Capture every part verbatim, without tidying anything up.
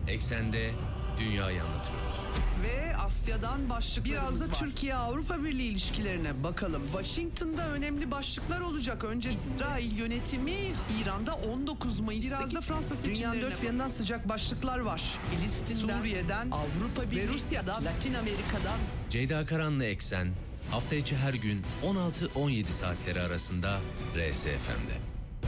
Eksende dünyayı anlatıyoruz. Ve Asya'dan başlıklarımız Biraz da var. Türkiye-Avrupa Birliği ilişkilerine bakalım. Washington'da önemli başlıklar olacak. Önce İsrail yönetimi İran'da on dokuz Mayıs'taki Biraz da Fransa seçimlerine dünyanın dört bir yanından sıcak başlıklar var. Filistin'den, Suriye'den, Avrupa Birliği, ve Rusya'dan, Latin Amerika'dan. Ceyda Karan'la Eksen hafta içi her gün on altı on yedi saatleri arasında R S F M'de.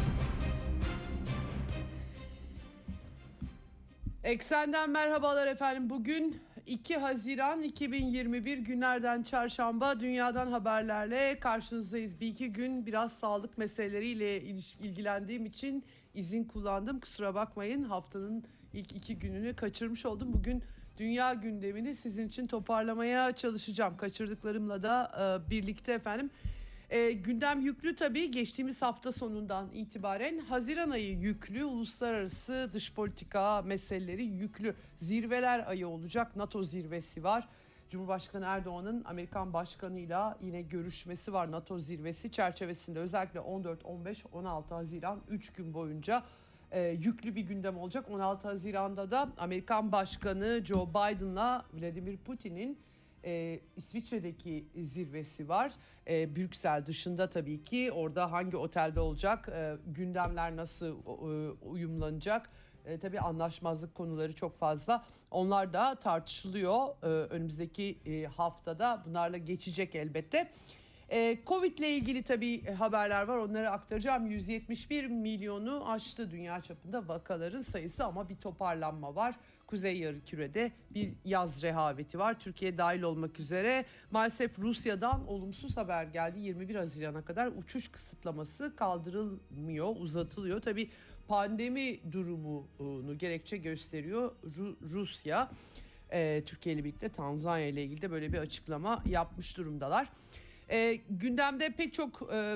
Eksenden merhabalar efendim. Bugün iki Haziran iki bin yirmi bir günlerden çarşamba, dünyadan haberlerle karşınızdayız. Bir iki gün biraz sağlık meseleleriyle ilgilendiğim için izin kullandım. Kusura bakmayın, haftanın ilk iki gününü kaçırmış oldum. Bugün dünya gündemini sizin için toparlamaya çalışacağım. Kaçırdıklarımla da e, birlikte efendim. E, gündem yüklü tabii. Geçtiğimiz hafta sonundan itibaren Haziran ayı yüklü, uluslararası dış politika meseleleri yüklü. Zirveler ayı olacak. NATO zirvesi var. Cumhurbaşkanı Erdoğan'ın Amerikan Başkanı'yla yine görüşmesi var NATO zirvesi çerçevesinde. Özellikle on dört, on beş, on altı Haziran üç gün boyunca e, yüklü bir gündem olacak. on altı Haziran'da da Amerikan Başkanı Joe Biden'la Vladimir Putin'in Ee, İsviçre'deki zirvesi var. Ee, Brüksel dışında tabii ki. Orada hangi otelde olacak, ee, gündemler nasıl e, uyumlanacak? Ee, tabii anlaşmazlık konuları çok fazla. Onlar da tartışılıyor. Ee, önümüzdeki e, haftada bunlarla geçecek elbette. Ee, Covid ile ilgili tabii haberler var, onları aktaracağım. yüz yetmiş bir milyonu aştı dünya çapında vakaların sayısı ama bir toparlanma var. Kuzey Yarımküre'de bir yaz rehaveti var. Türkiye dahil olmak üzere. Maalesef Rusya'dan olumsuz haber geldi. yirmi bir Haziran'a kadar uçuş kısıtlaması kaldırılmıyor, uzatılıyor. Tabii pandemi durumunu gerekçe gösteriyor Ru- Rusya. Ee, Türkiye ile birlikte Tanzanya ile ilgili de böyle bir açıklama yapmış durumdalar. E, gündemde pek çok e,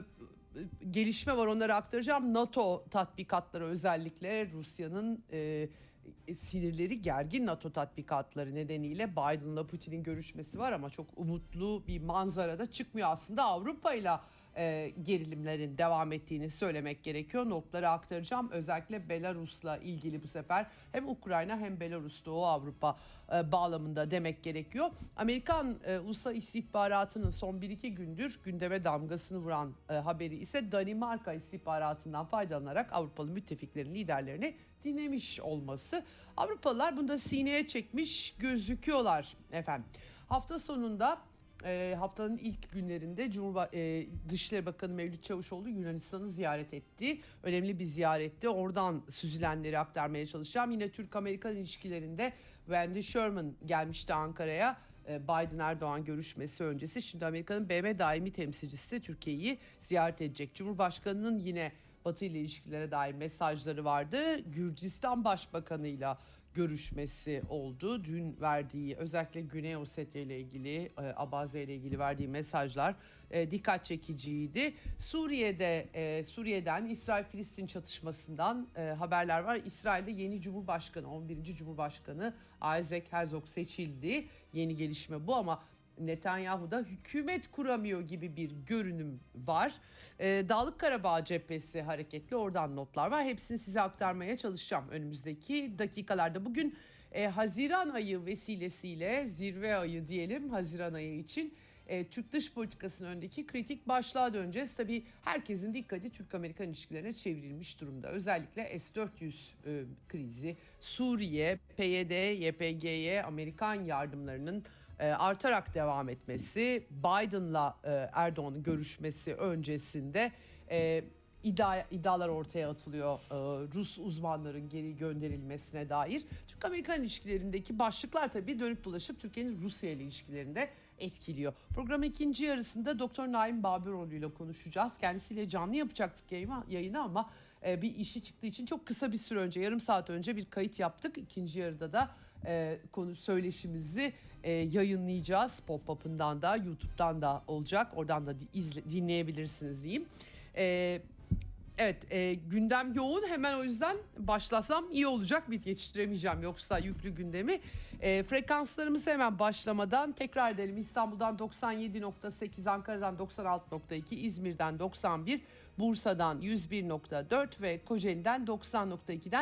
gelişme var, onları aktaracağım. NATO tatbikatları, özellikle Rusya'nın e, sinirleri gergin NATO tatbikatları nedeniyle Biden'la Putin'in görüşmesi var ama çok umutlu bir manzarada çıkmıyor aslında. Avrupa ile e, gerilimlerin devam ettiğini söylemek gerekiyor. Notları aktaracağım. Özellikle Belarus'la ilgili bu sefer hem Ukrayna hem Belarus, Doğu Avrupa e, bağlamında demek gerekiyor. Amerikan e, Ulusal İstihbaratı'nın son bir iki gündür gündeme damgasını vuran e, haberi ise Danimarka istihbaratından faydalanarak Avrupalı müttefiklerin liderlerini dinlemiş olması. Avrupalılar bunda sineye çekmiş gözüküyorlar efendim. Hafta sonunda E, haftanın ilk günlerinde Cumhurba e, Dışişleri Bakanı Mevlüt Çavuşoğlu Yunanistan'ı ziyaret etti. Önemli bir ziyaretti. Oradan süzülenleri aktarmaya çalışacağım. Yine Türk-Amerikan ilişkilerinde Wendy Sherman gelmişti Ankara'ya. E, Biden-Erdoğan görüşmesi öncesi. Şimdi Amerika'nın B M daimi temsilcisi de Türkiye'yi ziyaret edecek. Cumhurbaşkanının yine Batı ile ilişkilere dair mesajları vardı. Gürcistan Başbakanı'yla görüşmesi oldu. Dün verdiği, özellikle Güney Ossetya ile ilgili, Abazya ile ilgili verdiği mesajlar e, dikkat çekiciydi. Suriye'de e, Suriye'den İsrail-Filistin çatışmasından e, haberler var. İsrail'de yeni Cumhurbaşkanı, on birinci Cumhurbaşkanı Isaac Herzog seçildi. Yeni gelişme bu ama Netanyahu da hükümet kuramıyor gibi bir görünüm var. Ee, Dağlık Karabağ cephesi hareketli, oradan notlar var. Hepsini size aktarmaya çalışacağım önümüzdeki dakikalarda. Bugün e, Haziran ayı vesilesiyle zirve ayı diyelim Haziran ayı için. E, Türk dış politikasının önündeki kritik başlığa döneceğiz. Tabii herkesin dikkati Türk-Amerikan ilişkilerine çevrilmiş durumda. Özellikle S dört yüz e, krizi, Suriye, P Y D, Y P G'ye Amerikan yardımlarının artarak devam etmesi, Biden'la Erdoğan'ın görüşmesi öncesinde e, iddia, iddialar ortaya atılıyor e, Rus uzmanların geri gönderilmesine dair. Türk-Amerikan ilişkilerindeki başlıklar tabii dönüp dolaşıp Türkiye'nin Rusya ile ilişkilerinde etkiliyor. Programın ikinci yarısında Doktor Naim Babüroğlu ile konuşacağız. Kendisiyle canlı yapacaktık yayını ama e, bir işi çıktığı için çok kısa bir süre önce, yarım saat önce bir kayıt yaptık. İkinci yarıda da e, konu söyleşimizi e, yayınlayacağız. Pop-Up'ından da YouTube'dan da olacak. Oradan da izle, dinleyebilirsiniz diyeyim. E, evet e, gündem yoğun, hemen o yüzden başlasam iyi olacak. Bir yetiştiremeyeceğim yoksa yüklü gündemi. E, frekanslarımızı hemen başlamadan tekrar edelim. İstanbul'dan doksan yedi nokta sekiz, Ankara'dan doksan altı nokta iki, İzmir'den doksan bir, Bursa'dan yüz bir nokta dört ve Kocaeli'den doksan nokta iki'den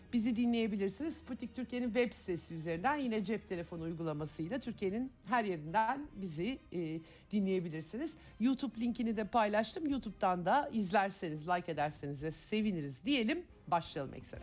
bizi dinleyebilirsiniz. Sputnik Türkiye'nin web sitesi üzerinden yine cep telefonu uygulamasıyla Türkiye'nin her yerinden bizi e, dinleyebilirsiniz. YouTube linkini de paylaştım. YouTube'dan da izlerseniz, like ederseniz de seviniriz diyelim. Başlayalım eksene.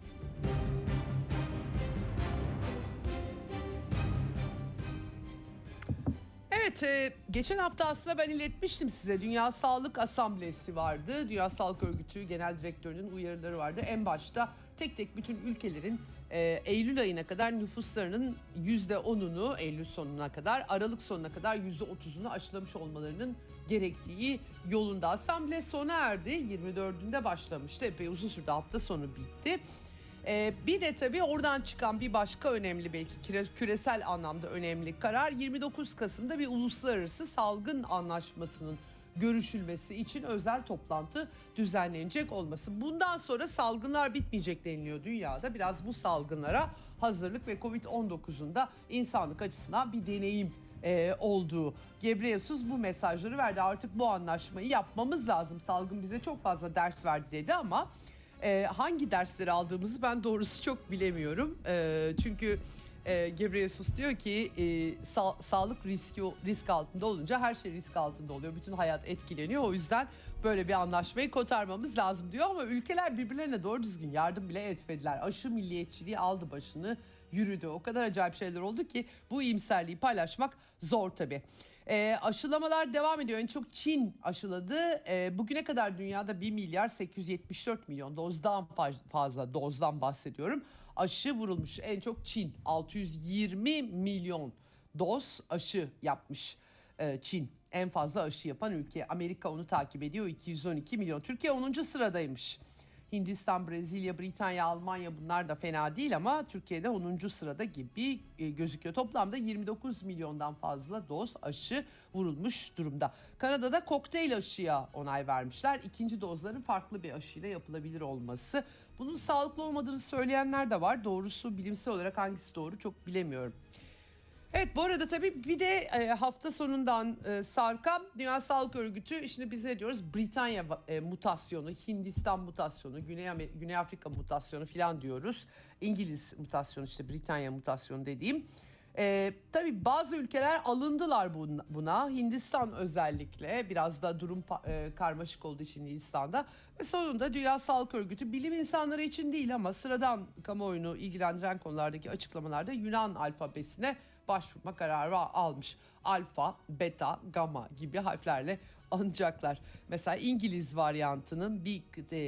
Evet, e, geçen hafta aslında ben iletmiştim size. Dünya Sağlık Asamblesi vardı. Dünya Sağlık Örgütü Genel Direktörü'nün uyarıları vardı. En başta tek tek bütün ülkelerin e, Eylül ayına kadar nüfuslarının yüzde onunu, Eylül sonuna kadar, Aralık sonuna kadar yüzde otuzunu aşılamış olmalarının gerektiği yolunda. Asamble sona erdi. yirmi dördünde başlamıştı. Epey uzun sürdü. Hafta sonu bitti. Ee, bir de tabii oradan çıkan bir başka önemli, belki küresel anlamda önemli karar, yirmi dokuz Kasım'da bir uluslararası salgın anlaşmasının görüşülmesi için özel toplantı düzenlenecek olması. Bundan sonra salgınlar bitmeyecek deniliyor dünyada. Biraz bu salgınlara hazırlık ve kovid on dokuzun da insanlık açısından bir deneyim e, olduğu. Ghebreyesus bu mesajları verdi. Artık bu anlaşmayı yapmamız lazım. Salgın bize çok fazla ders verdi dedi ama Ee, hangi dersleri aldığımızı ben doğrusu çok bilemiyorum. Ee, çünkü e, Ghebreyesus diyor ki e, sa- sağlık riski risk altında olunca her şey risk altında oluyor. Bütün hayat etkileniyor. O yüzden böyle bir anlaşmayı kotarmamız lazım diyor ama ülkeler birbirlerine doğru düzgün yardım bile etmediler. Aşı milliyetçiliği aldı başını yürüdü. O kadar acayip şeyler oldu ki bu iyimserliği paylaşmak zor tabii. E, aşılamalar devam ediyor. En çok Çin aşıladı. E, bugüne kadar dünyada bir milyar sekiz yüz yetmiş dört milyon dozdan fazla dozdan bahsediyorum. Aşı vurulmuş. En çok Çin altı yüz yirmi milyon doz aşı yapmış e, Çin. En fazla aşı yapan ülke. Amerika onu takip ediyor, iki yüz on iki milyon. Türkiye onuncu sıradaymış. Hindistan, Brezilya, Britanya, Almanya bunlar da fena değil ama Türkiye'de onuncu sırada gibi gözüküyor. Toplamda yirmi dokuz milyondan fazla doz aşı vurulmuş durumda. Kanada'da kokteyl aşıya onay vermişler. İkinci dozların farklı bir aşıyla yapılabilir olması. Bunun sağlıklı olmadığını söyleyenler de var. Doğrusu bilimsel olarak hangisi doğru çok bilemiyorum. Evet, bu arada tabii bir de e, hafta sonundan e, sarkan Dünya Sağlık Örgütü, şimdi biz ne diyoruz? Britanya e, mutasyonu, Hindistan mutasyonu, Güney, Güney Afrika mutasyonu falan diyoruz. İngiliz mutasyonu, işte Britanya mutasyonu dediğim. E, tabii bazı ülkeler alındılar buna. Hindistan özellikle biraz da durum e, karmaşık olduğu için Hindistan'da. Ve sonunda Dünya Sağlık Örgütü bilim insanları için değil ama sıradan kamuoyunu ilgilendiren konulardaki açıklamalarda Yunan alfabesine başvurma kararı almış. Alfa, beta, gamma gibi harflerle anacaklar. Mesela İngiliz varyantının bir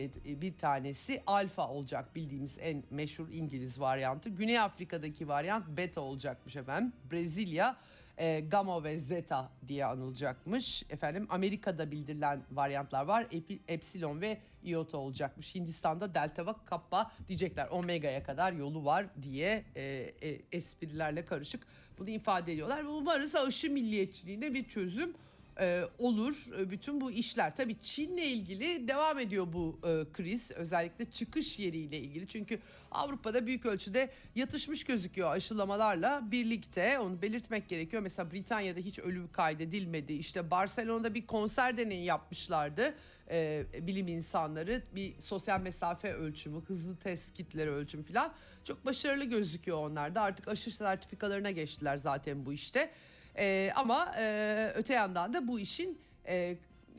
bir tanesi alfa olacak, bildiğimiz en meşhur İngiliz varyantı. Güney Afrika'daki varyant beta olacakmış efendim. Brezilya e, gamma ve zeta diye anılacakmış. Efendim Amerika'da bildirilen varyantlar var. Epi, epsilon ve iota olacakmış. Hindistan'da delta ve kappa diyecekler. Omega'ya kadar yolu var diye e, e, esprilerle karışık bunu ifade ediyorlar. Umarız aşı milliyetçiliğine bir çözüm e, olur bütün bu işler. Tabii Çin'le ilgili devam ediyor bu e, kriz. Özellikle çıkış yeriyle ilgili. Çünkü Avrupa'da büyük ölçüde yatışmış gözüküyor aşılamalarla birlikte. Onu belirtmek gerekiyor. Mesela Britanya'da hiç ölüm kaydedilmedi. İşte Barcelona'da bir konser deneyi yapmışlardı. E, bilim insanları bir sosyal mesafe ölçümü, hızlı test kitleri ölçümü falan. Çok başarılı gözüküyor onlar da. Artık aşı sertifikalarına geçtiler zaten bu işte. Ee, ama e, öte yandan da bu işin e,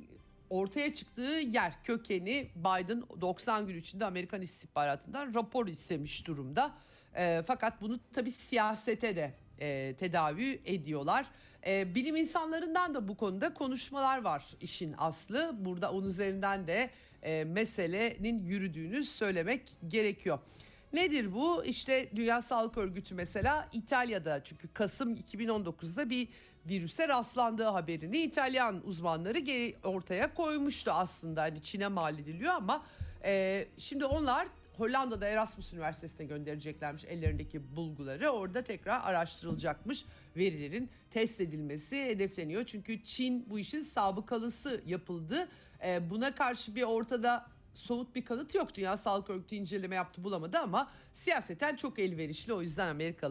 ortaya çıktığı yer, kökeni Biden doksan gün içinde Amerikan istihbaratından rapor istemiş durumda. E, fakat bunu tabii siyasete de e, tedavi ediyorlar. E, bilim insanlarından da bu konuda konuşmalar var işin aslı. Burada onun üzerinden de e, meselenin yürüdüğünü söylemek gerekiyor. Nedir bu? İşte Dünya Sağlık Örgütü mesela İtalya'da, çünkü Kasım iki bin on dokuzda bir virüse rastlandığı haberini İtalyan uzmanları ortaya koymuştu aslında. Hani Çin'e mal ediliyor ama e, şimdi onlar Hollanda'da Erasmus Üniversitesi'ne göndereceklermiş ellerindeki bulguları. Orada tekrar araştırılacakmış, verilerin test edilmesi hedefleniyor. Çünkü Çin bu işin sabıkalısı yapıldı. E, buna karşı bir ortada somut bir kanıt yok. Dünya Sağlık Örgütü inceleme yaptı, bulamadı ama siyaseten çok elverişli. O yüzden Amerikalılar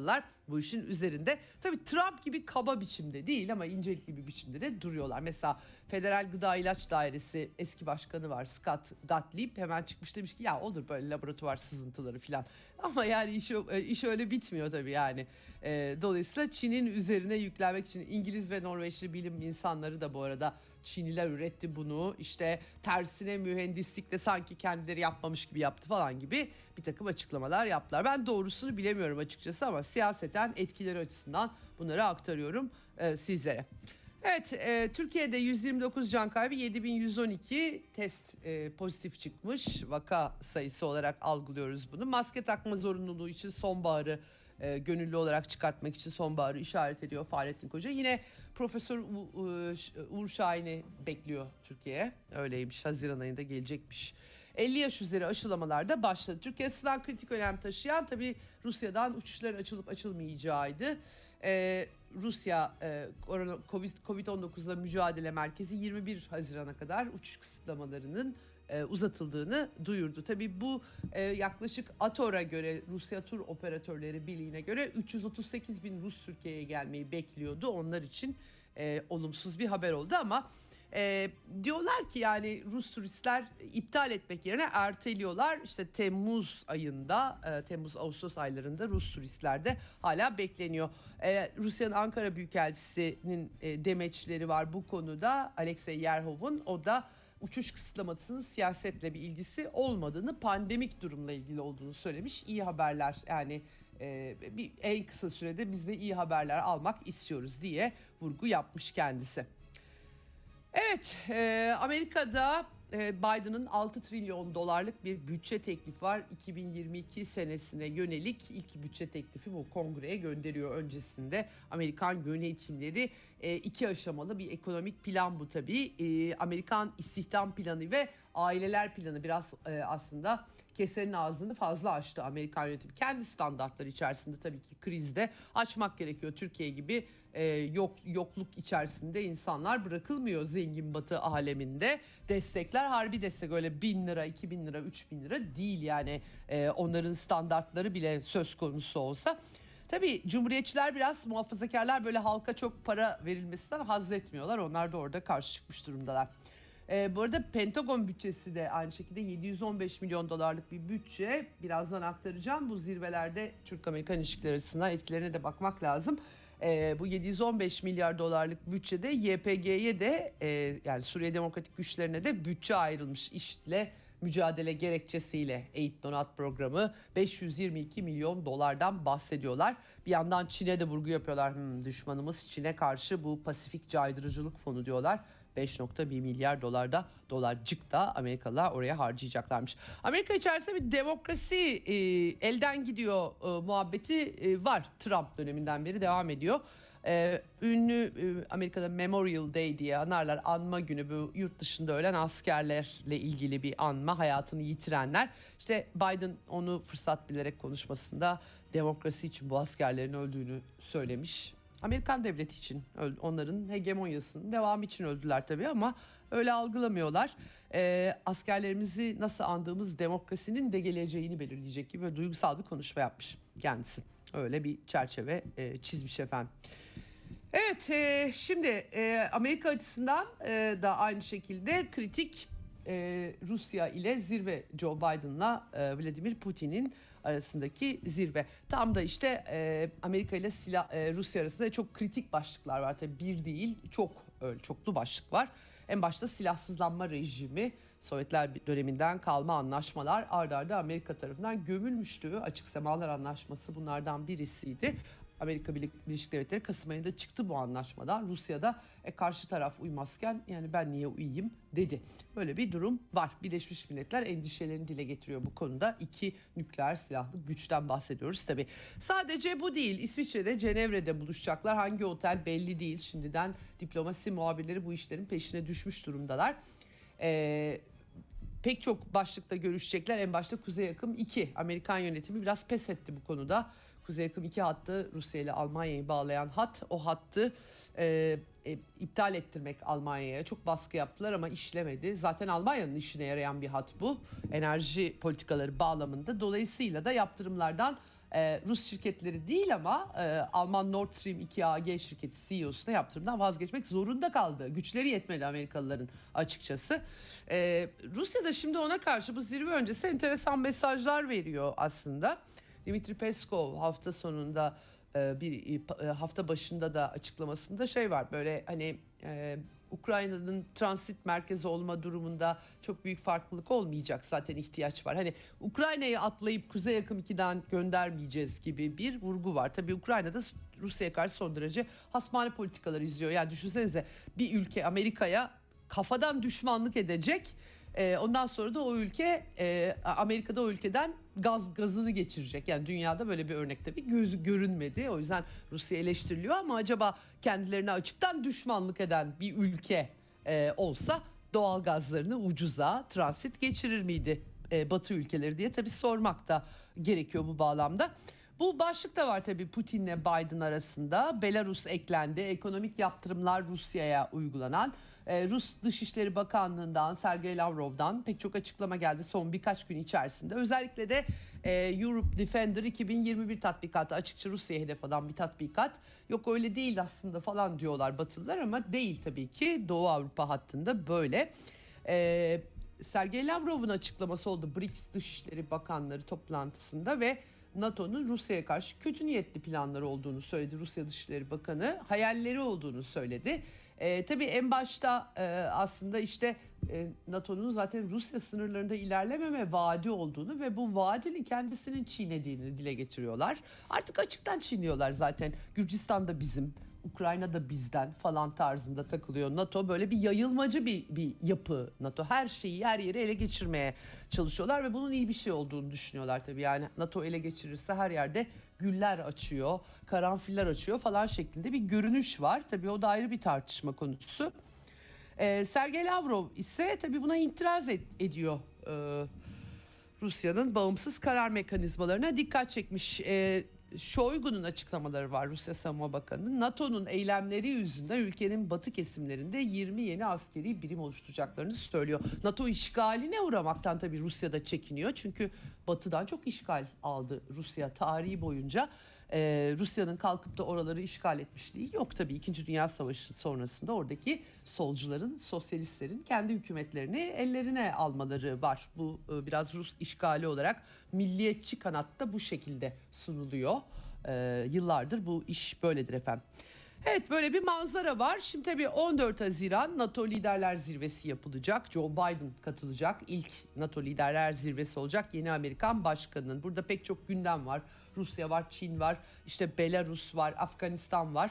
bu işin üzerinde. Tabii Trump gibi kaba biçimde değil ama incelikli bir biçimde de duruyorlar. Mesela Federal Gıda İlaç Dairesi eski başkanı var, Scott Gottlieb, hemen çıkmış demiş ki ya olur böyle laboratuvar sızıntıları falan. Ama yani iş, iş öyle bitmiyor tabii yani. E, dolayısıyla Çin'in üzerine yüklenmek için İngiliz ve Norveçli bilim insanları da bu arada Çinliler üretti bunu, işte tersine mühendislikte sanki kendileri yapmamış gibi yaptı falan gibi bir takım açıklamalar yaptılar. Ben doğrusunu bilemiyorum açıkçası ama siyaseten etkileri açısından bunları aktarıyorum e, sizlere. Evet, e, Türkiye'de yüz yirmi dokuz can kaybı, yedi bin yüz on iki test e, pozitif çıkmış, vaka sayısı olarak algılıyoruz bunu. Maske takma zorunluluğu için sonbaharı e, gönüllü olarak çıkartmak için sonbaharı işaret ediyor Fahrettin Koca. Yine Profesör Uğur Şahin'i bekliyor Türkiye'ye, öyleymiş, Haziran ayında gelecekmiş. elli yaş üzeri aşılamalar da başladı. Türkiye açısından kritik önem taşıyan tabii Rusya'dan uçuşların açılıp açılmayacağıydı. Ee, Rusya e, Covid on dokuzla mücadele merkezi yirmi bir Haziran'a kadar uçuş kısıtlamalarının e, uzatıldığını duyurdu. Tabii bu e, yaklaşık ATOR'a göre, Rusya Tur Operatörleri Birliği'ne göre üç yüz otuz sekiz bin Rus Türkiye'ye gelmeyi bekliyordu. Onlar için e, olumsuz bir haber oldu ama E, diyorlar ki yani Rus turistler iptal etmek yerine erteliyorlar. İşte Temmuz ayında, e, Temmuz-Ağustos aylarında Rus turistler de hala bekleniyor. E, Rusya'nın Ankara Büyükelçisi'nin e, demeçleri var bu konuda. Alexey Yerhov'un, o da uçuş kısıtlamasının siyasetle bir ilgisi olmadığını, pandemik durumla ilgili olduğunu söylemiş. İyi haberler yani. Ee, bir en kısa sürede biz de iyi haberler almak istiyoruz diye vurgu yapmış kendisi. Evet, e, Amerika'da e, Biden'ın altı trilyon dolarlık bir bütçe teklifi var. iki bin yirmi iki senesine yönelik ilk bütçe teklifi bu, kongreye gönderiyor. Öncesinde Amerikan yönetimleri e, iki aşamalı bir ekonomik plan bu tabii. E, Amerikan istihdam planı ve aileler planı biraz e, aslında kesenin ağzını fazla açtı Amerikan yönetimi. Kendi standartları içerisinde tabii ki krizde açmak gerekiyor. Türkiye gibi e, yok yokluk içerisinde insanlar bırakılmıyor zengin batı aleminde. Destekler harbi destek, öyle bin lira, iki bin lira, üç bin lira değil yani, e, onların standartları bile söz konusu olsa. Tabii Cumhuriyetçiler biraz, muhafazakarlar böyle halka çok para verilmesinden haz etmiyorlar. Onlar da orada karşı çıkmış durumdalar. Ee, bu arada Pentagon bütçesi de aynı şekilde yedi yüz on beş milyon dolarlık bir bütçe. Birazdan aktaracağım. Bu zirvelerde Türk-Amerikan ilişkileri açısından etkilerine de bakmak lazım. Ee, bu yedi yüz on beş milyar dolarlık bütçede Y P G'ye de e, yani Suriye Demokratik Güçlerine de bütçe ayrılmış. İşle mücadele gerekçesiyle Eğit Donat programı, beş yüz yirmi iki milyon dolardan bahsediyorlar. Bir yandan Çin'e de vurgu yapıyorlar. Hmm, düşmanımız Çin'e karşı bu Pasifik Caydırıcılık Fonu diyorlar. beş nokta bir milyar dolarda dolarcık da Amerikalılar oraya harcayacaklarmış. Amerika içerisinde bir demokrasi e, elden gidiyor e, muhabbeti e, var. Trump döneminden beri devam ediyor. E, ünlü e, Amerika'da Memorial Day diye anarlar, anma günü, bu yurt dışında ölen askerlerle ilgili bir anma, hayatını yitirenler. İşte Biden onu fırsat bilerek konuşmasında demokrasi için bu askerlerin öldüğünü söylemiş. Amerikan devleti için, onların hegemonyasının devamı için öldüler tabii ama öyle algılamıyorlar. Ee, askerlerimizi nasıl andığımız demokrasinin de geleceğini belirleyecek gibi böyle duygusal bir konuşma yapmış kendisi. Öyle bir çerçeve e, çizmiş efendim. Evet, e, şimdi e, Amerika açısından e, da aynı şekilde kritik e, Rusya ile zirve, Joe Biden'la e, Vladimir Putin'in arasındaki zirve. Tam da işte e, Amerika ile silah, e, Rusya arasında çok kritik başlıklar var. Tabii bir değil, çok öyle çoklu başlık var. En başta silahsızlanma rejimi, Sovyetler döneminden kalma anlaşmalar ard arda Amerika tarafından gömülmüştü. Açık Semalar Anlaşması bunlardan birisiydi. Amerika Birleşik Devletleri Kasım ayında çıktı bu anlaşmadan. Rusya'da e, karşı taraf uymazken yani ben niye uyuyayım dedi. Böyle bir durum var. Birleşmiş Milletler endişelerini dile getiriyor bu konuda. İki nükleer silahlı güçten bahsediyoruz tabii. Sadece bu değil. İsviçre'de, Cenevre'de buluşacaklar. Hangi otel belli değil. Şimdiden diplomasi muhabirleri bu işlerin peşine düşmüş durumdalar. Eee... Pek çok başlıkta görüşecekler. En başta Kuzey Akım iki. Amerikan yönetimi biraz pes etti bu konuda. Kuzey Akım iki hattı, Rusya ile Almanya'yı bağlayan hat. O hattı e, e, iptal ettirmek Almanya'ya. Çok baskı yaptılar ama işlemedi. Zaten Almanya'nın işine yarayan bir hat bu. Enerji politikaları bağlamında. Dolayısıyla da yaptırımlardan Ee, Rus şirketleri değil ama e, Alman Nord Stream iki A G şirketi C E O'su da yaptırımdan vazgeçmek zorunda kaldı. Güçleri yetmedi Amerikalıların açıkçası. Ee, Rusya da şimdi ona karşı bu zirve öncesi enteresan mesajlar veriyor aslında. Dmitri Peskov hafta sonunda e, bir e, hafta başında da açıklamasında şey var, böyle hani e, Ukrayna'nın transit merkezi olma durumunda çok büyük farklılık olmayacak, zaten ihtiyaç var. Hani Ukrayna'yı atlayıp Kuzey Akım iki'den göndermeyeceğiz gibi bir vurgu var. Tabii Ukrayna'da Rusya'ya karşı son derece hasmane politikalar izliyor. Yani düşünsenize, bir ülke Amerika'ya kafadan düşmanlık edecek. Ondan sonra da o ülke Amerika'da o ülkeden gaz gazını geçirecek. Yani dünyada böyle bir örnek tabii gözü görünmedi. O yüzden Rusya eleştiriliyor ama acaba kendilerine açıktan düşmanlık eden bir ülke olsa doğal gazlarını ucuza transit geçirir miydi Batı ülkeleri diye tabii sormak da gerekiyor bu bağlamda. Bu başlık da var tabii Putin'le Biden arasında. Belarus eklendi. Ekonomik yaptırımlar Rusya'ya uygulanan. Rus Dışişleri Bakanlığı'ndan, Sergey Lavrov'dan pek çok açıklama geldi son birkaç gün içerisinde. Özellikle de Europe Defender iki bin yirmi bir tatbikatı, açıkça Rusya'ya hedef alan bir tatbikat. Yok öyle değil aslında falan diyorlar Batılılar ama değil tabii ki. Doğu Avrupa hattında böyle. Ee, Sergey Lavrov'un açıklaması oldu B R I C S Dışişleri Bakanları toplantısında ve NATO'nun Rusya'ya karşı kötü niyetli planları olduğunu söyledi. Rusya Dışişleri Bakanı hayalleri olduğunu söyledi. E, tabii en başta e, aslında işte e, NATO'nun zaten Rusya sınırlarında ilerlememe vaadi olduğunu ve bu vaadini kendisinin çiğnediğini dile getiriyorlar. Artık açıktan çiğniyorlar zaten. Gürcistan da bizim, Ukrayna da bizden falan tarzında takılıyor. NATO böyle bir yayılmacı bir, bir yapı. NATO her şeyi, her yeri ele geçirmeye çalışıyorlar ve bunun iyi bir şey olduğunu düşünüyorlar tabii. Yani NATO ele geçirirse her yerde güller açıyor, karanfiller açıyor falan şeklinde bir görünüş var. Tabii o da ayrı bir tartışma konusu. Ee, Sergey Lavrov ise tabii buna itiraz ed- ediyor. Ee, Rusya'nın bağımsız karar mekanizmalarına dikkat çekmiş. Ee, Shoigu'nun açıklamaları var, Rusya Savunma Bakanı'nın. NATO'nun eylemleri yüzünden ülkenin batı kesimlerinde yirmi yeni askeri birim oluşturacaklarını söylüyor. NATO işgaline uğramaktan tabii Rusya'da çekiniyor. Çünkü batıdan çok işgal aldı Rusya tarihi boyunca. Ee, Rusya'nın kalkıp da oraları işgal etmişliği yok tabii. İkinci Dünya Savaşı sonrasında oradaki solcuların, sosyalistlerin kendi hükümetlerini ellerine almaları var. Bu e, biraz Rus işgali olarak milliyetçi kanatta bu şekilde sunuluyor. Ee, yıllardır bu iş böyledir efendim. Evet, böyle bir manzara var. Şimdi tabii on dört Haziran NATO Liderler Zirvesi yapılacak. Joe Biden katılacak. İlk NATO Liderler Zirvesi olacak yeni Amerikan Başkanı'nın. Burada pek çok gündem var. Rusya var, Çin var, işte Belarus var, Afganistan var.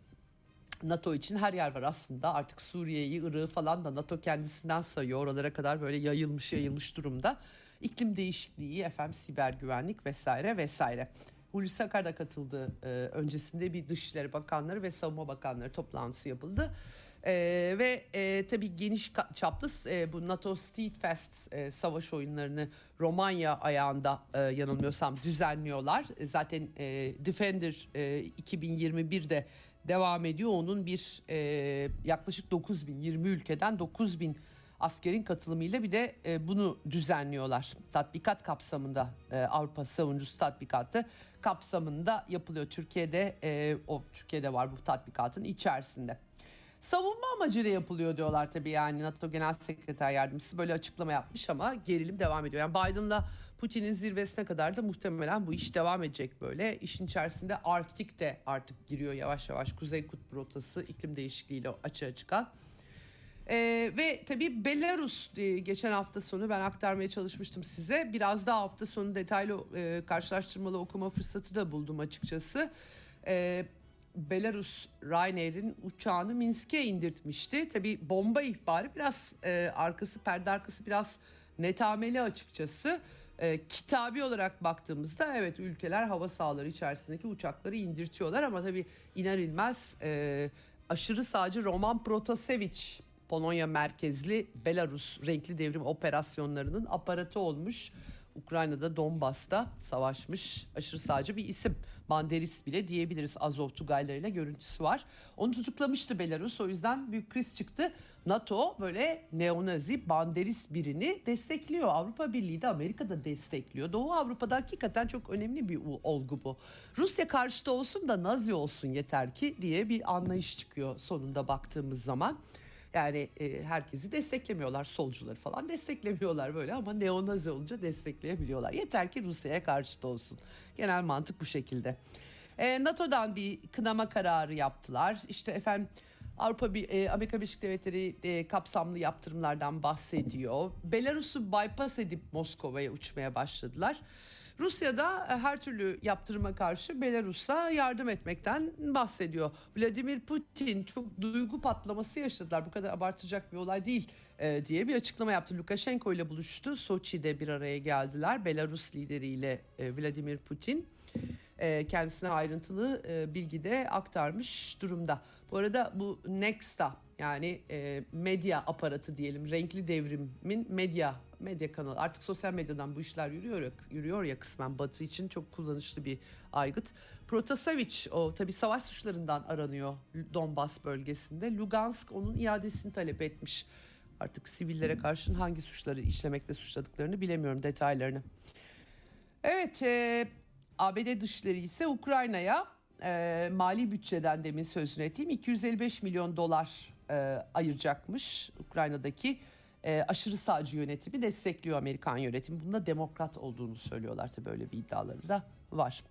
NATO için her yer var aslında. Artık Suriye'yi, Irak'ı falan da NATO kendisinden sayıyor. Oralara kadar böyle yayılmış yayılmış durumda. İklim değişikliği, efendim siber güvenlik vesaire vesaire. Hulusi Akar da katıldı. Ee, öncesinde bir Dışişleri Bakanları ve Savunma Bakanları toplantısı yapıldı. Ee, ve e, tabii geniş çaplı e, bu NATO Steadfast e, savaş oyunlarını Romanya ayağında e, yanılmıyorsam düzenliyorlar. E, zaten e, Defender e, iki bin yirmi birde devam ediyor. Onun bir e, yaklaşık dokuz bin, yirmi ülkeden dokuz bin askerin katılımıyla bir de e, bunu düzenliyorlar. Tatbikat kapsamında e, Avrupa Savunucusu Tatbikatı kapsamında yapılıyor. Türkiye'de e, o Türkiye'de var bu tatbikatın içerisinde. Savunma amacıyla yapılıyor diyorlar tabii, yani NATO Genel Sekreter Yardımcısı böyle açıklama yapmış ama gerilim devam ediyor. Yani Biden'la Putin'in zirvesine kadar da muhtemelen bu iş devam edecek böyle. İşin içerisinde Arktik de artık giriyor yavaş yavaş, Kuzey Kutbu rotası iklim değişikliğiyle açığa çıkan. Ee, ve tabii Belarus e, geçen hafta sonu ben aktarmaya çalışmıştım size. Biraz daha hafta sonu detaylı e, karşılaştırmalı okuma fırsatı da buldum açıkçası. E, Belarus Ryanair'in uçağını Minsk'e indirtmişti. Tabii bomba ihbarı biraz e, arkası perde arkası biraz netameli açıkçası. E, kitabi olarak baktığımızda evet, ülkeler hava sahaları içerisindeki uçakları indirtiyorlar ama tabii iner inmez e, aşırı sağcı Roman Protasevich, Polonya merkezli Belarus renkli devrim operasyonlarının aparatı olmuş. Ukrayna'da Donbas'ta savaşmış aşırı sağcı bir isim. Banderist bile diyebiliriz, Azov Tugaylarıyla görüntüsü var. Onu tutuklamıştı Belarus, o yüzden büyük kriz çıktı. NATO böyle neonazi banderist birini destekliyor. Avrupa Birliği de Amerika'da destekliyor. Doğu Avrupa'da hakikaten çok önemli bir olgu bu. Rusya karşıtı olsun da Nazi olsun yeter ki diye bir anlayış çıkıyor sonunda baktığımız zaman. Yani e, herkesi desteklemiyorlar, solcuları falan desteklemiyorlar böyle, ama neonazi olunca destekleyebiliyorlar. Yeter ki Rusya'ya karşıt olsun. Genel mantık bu şekilde. E, NATO'dan bir kınama kararı yaptılar. İşte efendim Avrupa bir e, Amerika Birleşik Devletleri e, kapsamlı yaptırımlardan bahsediyor. Belarus'u bypass edip Moskova'ya uçmaya başladılar. Rusya'da her türlü yaptırıma karşı Belarus'a yardım etmekten bahsediyor. Vladimir Putin çok duygu patlaması yaşadılar, bu kadar abartacak bir olay değil e, diye bir açıklama yaptı. Lukashenko ile buluştu. Soçi'de bir araya geldiler. Belarus lideriyle e, Vladimir Putin e, kendisine ayrıntılı e, bilgi de aktarmış durumda. Bu arada bu Nexta, yani e, medya aparatı diyelim, renkli devrimin medya medya kanalı, artık sosyal medyadan bu işler yürüyor ya, yürüyor ya kısmen, Batı için çok kullanışlı bir aygıt. Protasevich o tabii savaş suçlarından aranıyor Donbas bölgesinde. Lugansk onun iadesini talep etmiş. Artık sivillere karşı hangi suçları işlemekle suçladıklarını bilemiyorum, detaylarını. Evet, e, A B D Dışişleri ise Ukrayna'ya e, mali bütçeden demin sözünü ettiğim iki yüz elli beş milyon dolar e, ayıracakmış. Ukrayna'daki e, aşırı sağcı yönetimi destekliyor Amerikan yönetimi. Bunda demokrat olduğunu söylüyorlar, tabii böyle bir iddiaları da var.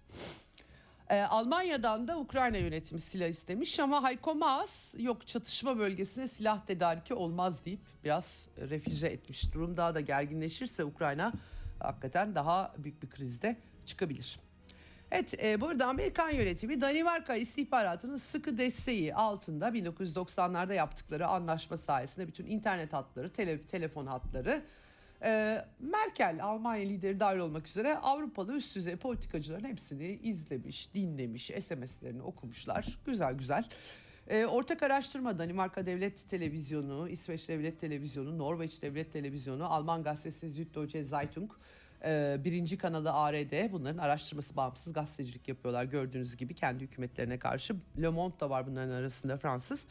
E, Almanya'dan da Ukrayna yönetimi silah istemiş ama Heiko Maas yok, çatışma bölgesine silah tedariki olmaz deyip biraz refüze etmiş. Durum daha da gerginleşirse Ukrayna hakikaten daha büyük bir krizde çıkabilir. Evet, e, bu arada Amerikan yönetimi Danimarka istihbaratının sıkı desteği altında bin dokuz yüz doksanlarda yaptıkları anlaşma sayesinde bütün internet hatları, tele, telefon hatları, e, Merkel, Almanya lideri dahil olmak üzere Avrupalı üst düzey politikacıların hepsini izlemiş, dinlemiş, S M S'lerini okumuşlar. Güzel güzel. E, ortak araştırma Danimarka Devlet Televizyonu, İsveç Devlet Televizyonu, Norveç Devlet Televizyonu, Alman gazetesi Süddeutsche Zeitung, birinci kanalı A R D, bunların araştırması, bağımsız gazetecilik yapıyorlar gördüğünüz gibi kendi hükümetlerine karşı. Le Monde da var bunların arasında, Fransız.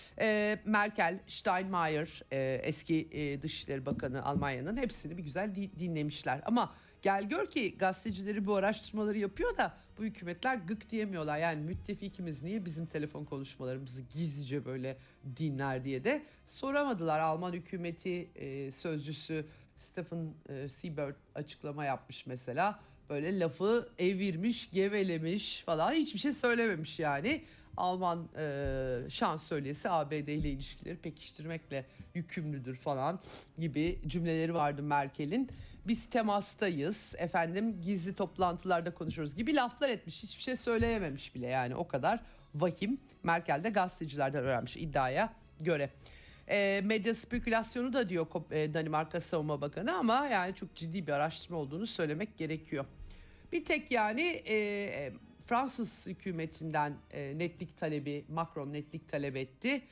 E, Merkel, Steinmeier, e, eski e, Dışişleri Bakanı Almanya'nın, hepsini bir güzel di- dinlemişler. Ama gel gör ki gazetecileri bu araştırmaları yapıyor da bu hükümetler gık diyemiyorlar. Yani müttefikimiz niye bizim telefon konuşmalarımızı gizlice böyle dinler diye de soramadılar. Alman hükümeti e, sözcüsü Stefan e, Seibert açıklama yapmış mesela. Böyle lafı evirmiş, gevelemiş falan, hiçbir şey söylememiş yani. Alman e, şansölyesi A B D ile ilişkileri pekiştirmekle yükümlüdür falan gibi cümleleri vardı Merkel'in. Biz temastayız, efendim gizli toplantılarda konuşuyoruz gibi laflar etmiş. Hiçbir şey söyleyememiş bile, yani o kadar vahim. Merkel de gazetecilerden öğrenmiş iddiaya göre. E, medya spekülasyonu da diyor e, Danimarka Savunma Bakanı, ama yani çok ciddi bir araştırma olduğunu söylemek gerekiyor. Bir tek yani e, Fransız hükümetinden e, netlik talebi, Macron netlik talep etti.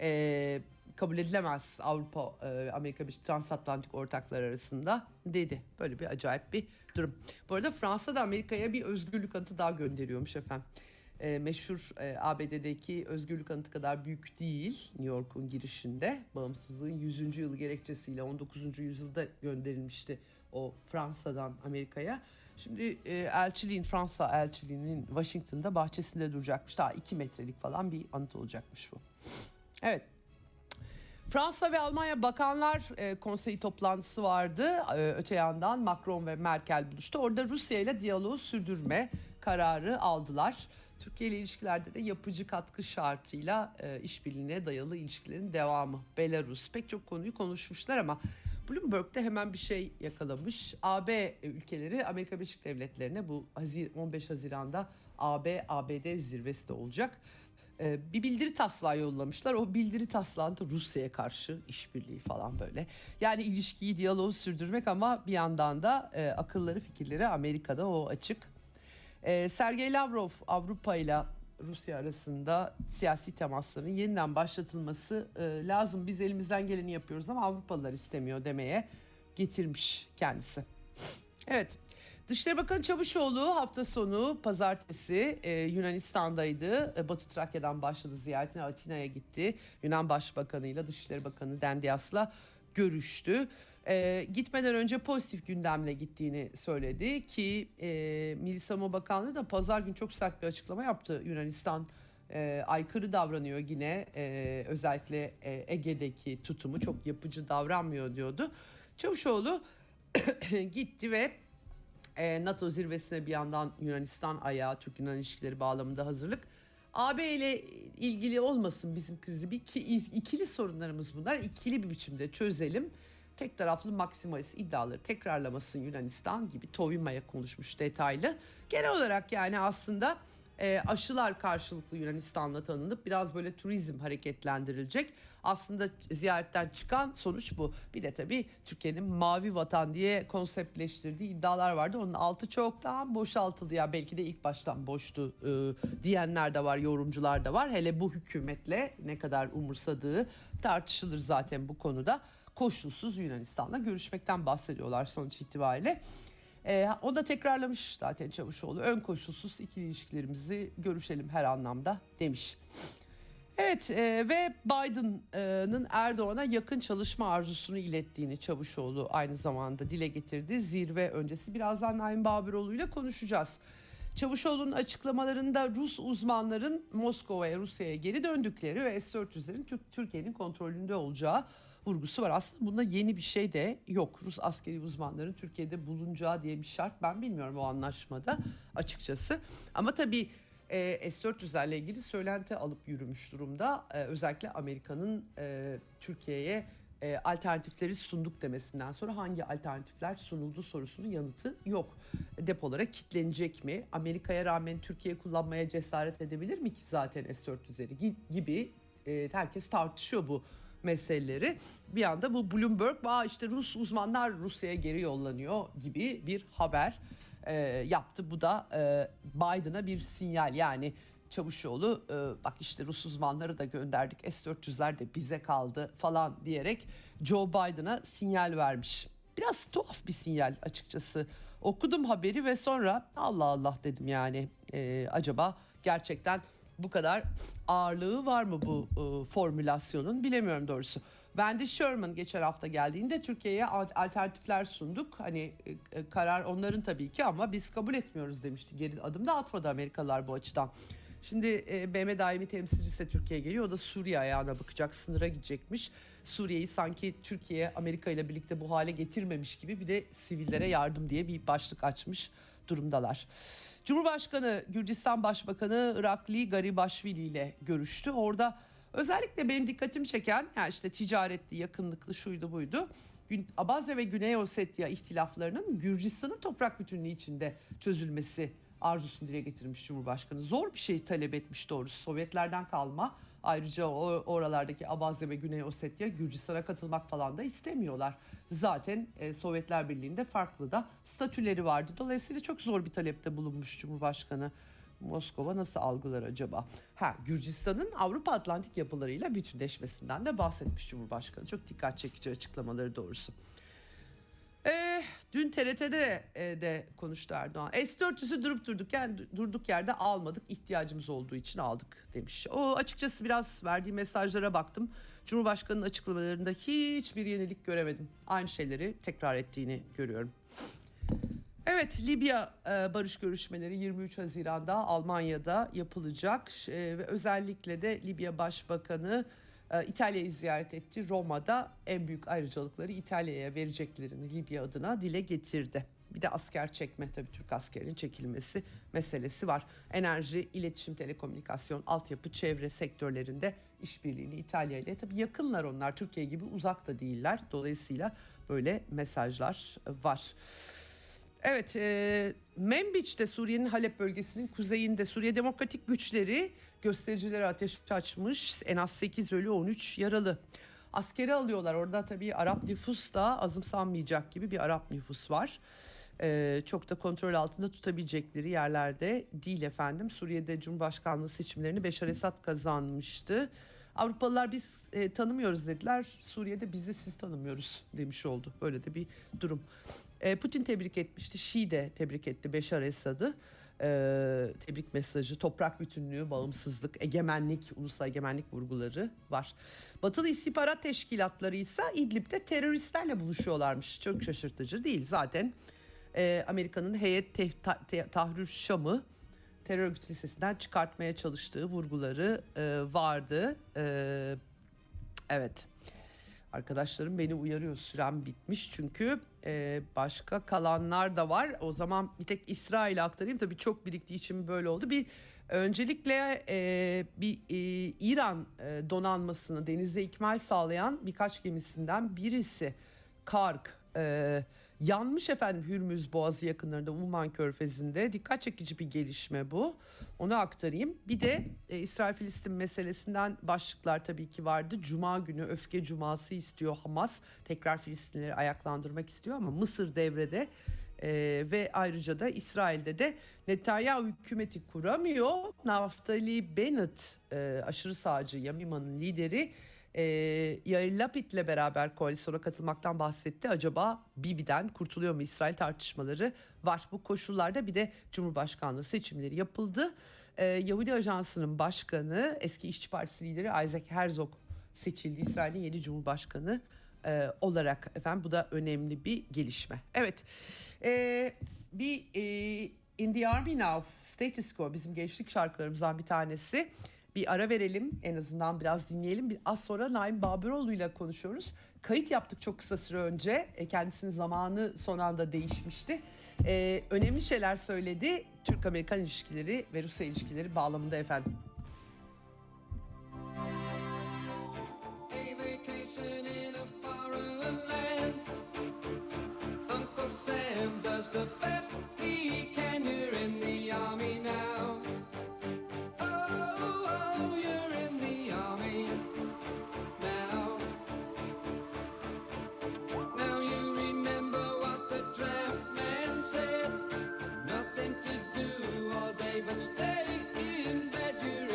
E, kabul edilemez Avrupa, e, Amerika bir transatlantik ortaklar arasında dedi. Böyle bir acayip bir durum. Bu arada Fransa da Amerika'ya bir özgürlük anıtı daha gönderiyormuş efendim. E, meşhur e, A B D'deki özgürlük anıtı kadar büyük değil, New York'un girişinde. Bağımsızlığın yüzüncü yılı gerekçesiyle on dokuzuncu yüzyılda gönderilmişti o Fransa'dan Amerika'ya. Şimdi e, elçiliğin, Fransa elçiliğinin Washington'da bahçesinde duracakmış. Daha iki metrelik falan bir anıt olacakmış bu. Evet. Fransa ve Almanya Bakanlar e, Konseyi toplantısı vardı. E, öte yandan Macron ve Merkel buluştu. Orada Rusya ile diyaloğu sürdürme kararı aldılar. Türkiye ile ilişkilerde de yapıcı katkı şartıyla e, işbirliğine dayalı ilişkilerin devamı. Belarus, pek çok konuyu konuşmuşlar ama Bloomberg'de hemen bir şey yakalamış. A B ülkeleri Amerika Birleşik Devletleri'ne bu on beş Haziran'da A B A B D zirvesi de olacak. Ee, bir bildiri taslağı yollamışlar. O bildiri taslağında Rusya'ya karşı işbirliği falan böyle. Yani ilişkiyi, diyaloğu sürdürmek ama bir yandan da e, akılları, fikirleri Amerika'da, o açık. E, Sergey Lavrov, Avrupa ile Rusya arasında siyasi temasların yeniden başlatılması e, lazım. Biz elimizden geleni yapıyoruz ama Avrupalılar istemiyor demeye getirmiş kendisi. Evet. Dışişleri Bakanı Çavuşoğlu hafta sonu pazartesi e, Yunanistan'daydı. E, Batı Trakya'dan başladı ziyaretine, Atina'ya gitti. Yunan Başbakanı ile Dışişleri Bakanı Dendias'la görüştü. E, gitmeden önce pozitif gündemle gittiğini söyledi ki e, Milli Savunma Bakanlığı da pazar günü çok sert bir açıklama yaptı. Yunanistan e, aykırı davranıyor yine, e, özellikle e, Ege'deki tutumu çok yapıcı davranmıyor diyordu. Çavuşoğlu gitti ve NATO zirvesine bir yandan Yunanistan ayağı, Türk-Yunan ilişkileri bağlamında hazırlık. A B ile ilgili olmasın bizim krizi, bir ikili sorunlarımız bunlar, ikili bir biçimde çözelim. Tek taraflı maksimalist iddiaları tekrarlamasın Yunanistan gibi Tovimay'a konuşmuş detaylı. Genel olarak yani aslında e, aşılar karşılıklı Yunanistan'la tanınıp biraz böyle turizm hareketlendirilecek. Aslında ziyaretten çıkan sonuç bu. Bir de tabii Türkiye'nin mavi vatan diye konseptleştirdiği iddialar vardı. Onun altı çoktan boşaltıldı ya, belki de ilk baştan boştu e, diyenler de var, yorumcular da var. Hele bu hükümetle ne kadar umursadığı tartışılır zaten bu konuda. Koşulsuz Yunanistan'la görüşmekten bahsediyorlar sonuç itibariyle. Ee, o da tekrarlamış zaten Çavuşoğlu. Ön koşulsuz ikili ilişkilerimizi görüşelim her anlamda demiş. Evet e, ve Biden'ın Erdoğan'a yakın çalışma arzusunu ilettiğini Çavuşoğlu aynı zamanda dile getirdi. Zirve öncesi birazdan Naim Babiroğlu ile konuşacağız. Çavuşoğlu'nun açıklamalarında Rus uzmanların Moskova'ya, Rusya'ya geri döndükleri ve S dört yüzlerin Türkiye'nin kontrolünde olacağı vurgusu var. Aslında bunda yeni bir şey de yok. Rus askeri uzmanların Türkiye'de bulunacağı diye bir şart ben bilmiyorum o anlaşmada açıkçası. Ama tabii e, S dört yüzlerle ilgili söylenti alıp yürümüş durumda. E, özellikle Amerika'nın e, Türkiye'ye e, alternatifleri sunduk demesinden sonra hangi alternatifler sunuldu sorusunun yanıtı yok. Depolara kilitlenecek mi? Amerika'ya rağmen Türkiye kullanmaya cesaret edebilir mi ki zaten S dört yüzleri gibi e, herkes tartışıyor bu meseleleri. Bir anda bu Bloomberg, Aa işte Rus uzmanlar Rusya'ya geri yollanıyor gibi bir haber e, yaptı. Bu da e, Biden'a bir sinyal, yani Çavuşoğlu e, bak işte Rus uzmanları da gönderdik, S dört yüzler de bize kaldı falan diyerek Joe Biden'a sinyal vermiş. Biraz tuhaf bir sinyal açıkçası. Okudum haberi ve sonra Allah Allah dedim, yani e, acaba gerçekten bu kadar ağırlığı var mı bu e, formülasyonun, bilemiyorum doğrusu. Wendy Sherman geçen hafta geldiğinde Türkiye'ye alternatifler sunduk. Hani e, karar onların tabii ki ama biz kabul etmiyoruz demişti. Geri adım da atmadı Amerikalılar bu açıdan. Şimdi e, B M daimi temsilcisi Türkiye'ye geliyor. O da Suriye ayağına bakacak, sınıra gidecekmiş. Suriye'yi sanki Türkiye Amerika ile birlikte bu hale getirmemiş gibi bir de sivillere yardım diye bir başlık açmış durumdalar. Cumhurbaşkanı Gürcistan Başbakanı Irakli Garibashvili ile görüştü. Orada özellikle benim dikkatimi çeken, yani işte ticaretli, yakınlıklı, şuydu buydu, Abazya ve Güney Ossetya ihtilaflarının Gürcistan'ın toprak bütünlüğü içinde çözülmesi arzusunu dile getirmiş Cumhurbaşkanı. Zor bir şey talep etmiş doğrusu, Sovyetlerden kalma. Ayrıca o oralardaki Abazya ve Güney Ossetya Gürcistan'a katılmak falan da istemiyorlar. Zaten e, Sovyetler Birliği'nde farklı da statüleri vardı. Dolayısıyla çok zor bir talepte bulunmuş Cumhurbaşkanı. Moskova nasıl algılar acaba? Ha, Gürcistan'ın Avrupa Atlantik yapılarıyla bütünleşmesinden de bahsetmiş Cumhurbaşkanı. Çok dikkat çekici açıklamaları doğrusu. E, dün T R T'de e, de konuştu Erdoğan. S dört yüzü durup durduk yani durduk yerde almadık, ihtiyacımız olduğu için aldık demiş. O açıkçası biraz verdiği mesajlara baktım. Cumhurbaşkanı'nın açıklamalarında hiçbir yenilik göremedim. Aynı şeyleri tekrar ettiğini görüyorum. Evet, Libya e, barış görüşmeleri yirmi üç Haziran'da Almanya'da yapılacak e, ve özellikle de Libya Başbakanı e, İtalya'yı ziyaret etti. Roma'da en büyük ayrıcalıkları İtalya'ya vereceklerini Libya adına dile getirdi. Bir de asker çekme, tabii Türk askerinin çekilmesi meselesi var. Enerji, iletişim, telekomünikasyon, altyapı, çevre sektörlerinde işbirliğini İtalya ile, tabii yakınlar onlar, Türkiye gibi uzak da değiller. Dolayısıyla böyle mesajlar var. Evet, e, Menbiç'te, Suriye'nin Halep bölgesinin kuzeyinde Suriye Demokratik Güçleri göstericilere ateş açmış. En az sekiz ölü, on üç yaralı. Askeri alıyorlar. Orada tabii Arap nüfus da azımsanmayacak gibi bir Arap nüfus var. Ee, çok da kontrol altında tutabilecekleri yerlerde değil efendim. Suriye'de Cumhurbaşkanlığı seçimlerini Beşar Esad kazanmıştı. Avrupalılar biz e, tanımıyoruz dediler. Suriye'de biz de siz tanımıyoruz demiş oldu. Böyle de bir durum. E, Putin tebrik etmişti. Şii de tebrik etti Beşar Esad'ı. E, tebrik mesajı, toprak bütünlüğü, bağımsızlık, egemenlik, ulusal egemenlik vurguları var. Batılı istihbarat teşkilatları ise İdlib'de teröristlerle buluşuyorlarmış. Çok şaşırtıcı değil. Zaten e, Amerika'nın heyet te- ta- te- Tahrir Şam'ı terör örgütü listesinden çıkartmaya çalıştığı vurguları e, vardı. E, evet. Arkadaşlarım beni uyarıyor, sürem bitmiş çünkü e, başka kalanlar da var. O zaman bir tek İsrail'e aktarayım, tabii çok biriktiği için böyle oldu. Bir öncelikle e, bir e, İran e, donanmasını denizde ikmal sağlayan birkaç gemisinden birisi Karg e, yanmış efendim Hürmüz Boğazı yakınlarında Uman Körfezi'nde. Dikkat çekici bir gelişme bu. Onu aktarayım. Bir de e, İsrail-Filistin meselesinden başlıklar tabii ki vardı. Cuma günü öfke cuması istiyor Hamas. Tekrar Filistinleri ayaklandırmak istiyor ama Mısır devrede. E, ve ayrıca da İsrail'de de Netanyahu hükümeti kuramıyor. Naftali Bennett e, aşırı sağcı Yamima'nın lideri e, Yair Lapid'le beraber koalisyona katılmaktan bahsetti. Acaba Bibi'den kurtuluyor mu İsrail tartışmaları var. Bu koşullarda bir de Cumhurbaşkanlığı seçimleri yapıldı. Ee, Yahudi Ajansı'nın başkanı, eski İşçi Partisi lideri Isaac Herzog seçildi. İsrail'in yeni Cumhurbaşkanı e, olarak efendim, bu da önemli bir gelişme. Evet, e, bir e, In the Army Now, Status Quo bizim gençlik şarkılarımızdan bir tanesi. Bir ara verelim, en azından biraz dinleyelim. Bir az sonra Naim Babüroğlu ile konuşuyoruz. Kayıt yaptık çok kısa süre önce. E, kendisinin zamanı son anda değişmişti. E, önemli şeyler söyledi. Türk-Amerikan ilişkileri ve Rusya ilişkileri bağlamında efendim. But stay in bed, you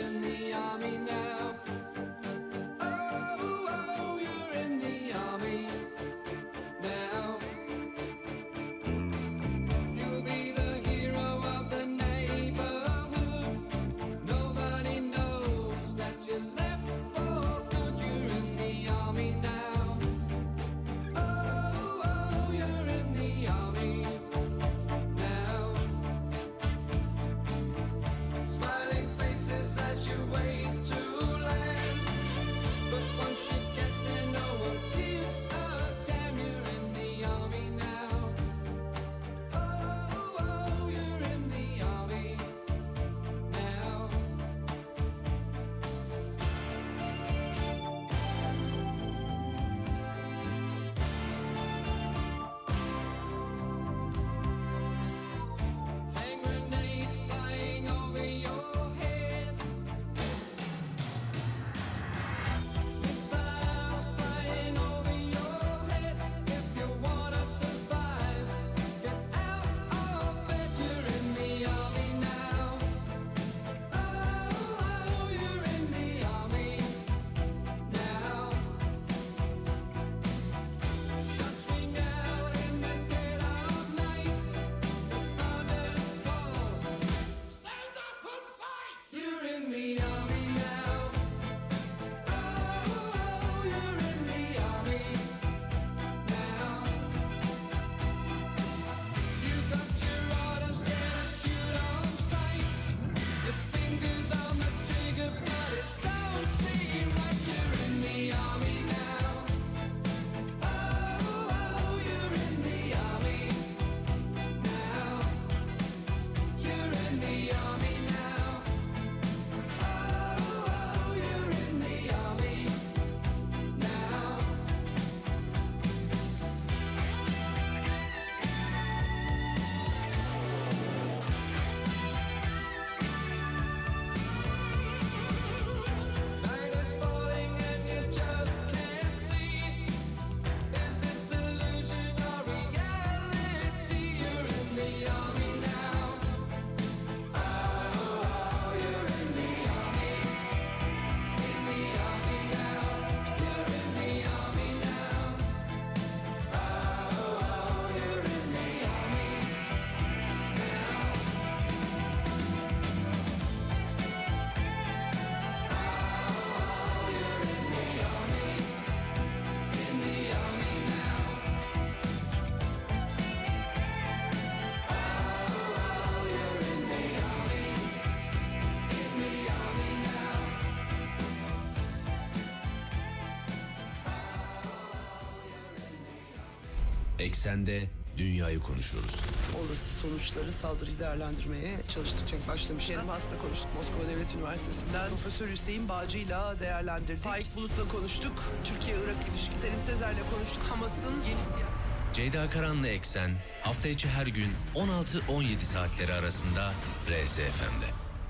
Eksende dünyayı konuşuyoruz. Olası sonuçları saldırıyı değerlendirmeye çalıştıkça başlamış. Yarım hasta konuştuk Moskova Devlet Üniversitesi'nden. Profesör Hüseyin Bağcı'yla değerlendirdik. Faik Bulut'la konuştuk. Türkiye-Irak ilişkisi. Selim Sezer'le konuştuk. Hamas'ın yeni siyasi... Ceyda Karan'la Eksen hafta içi her gün on altı on yedi saatleri arasında R S F M'de.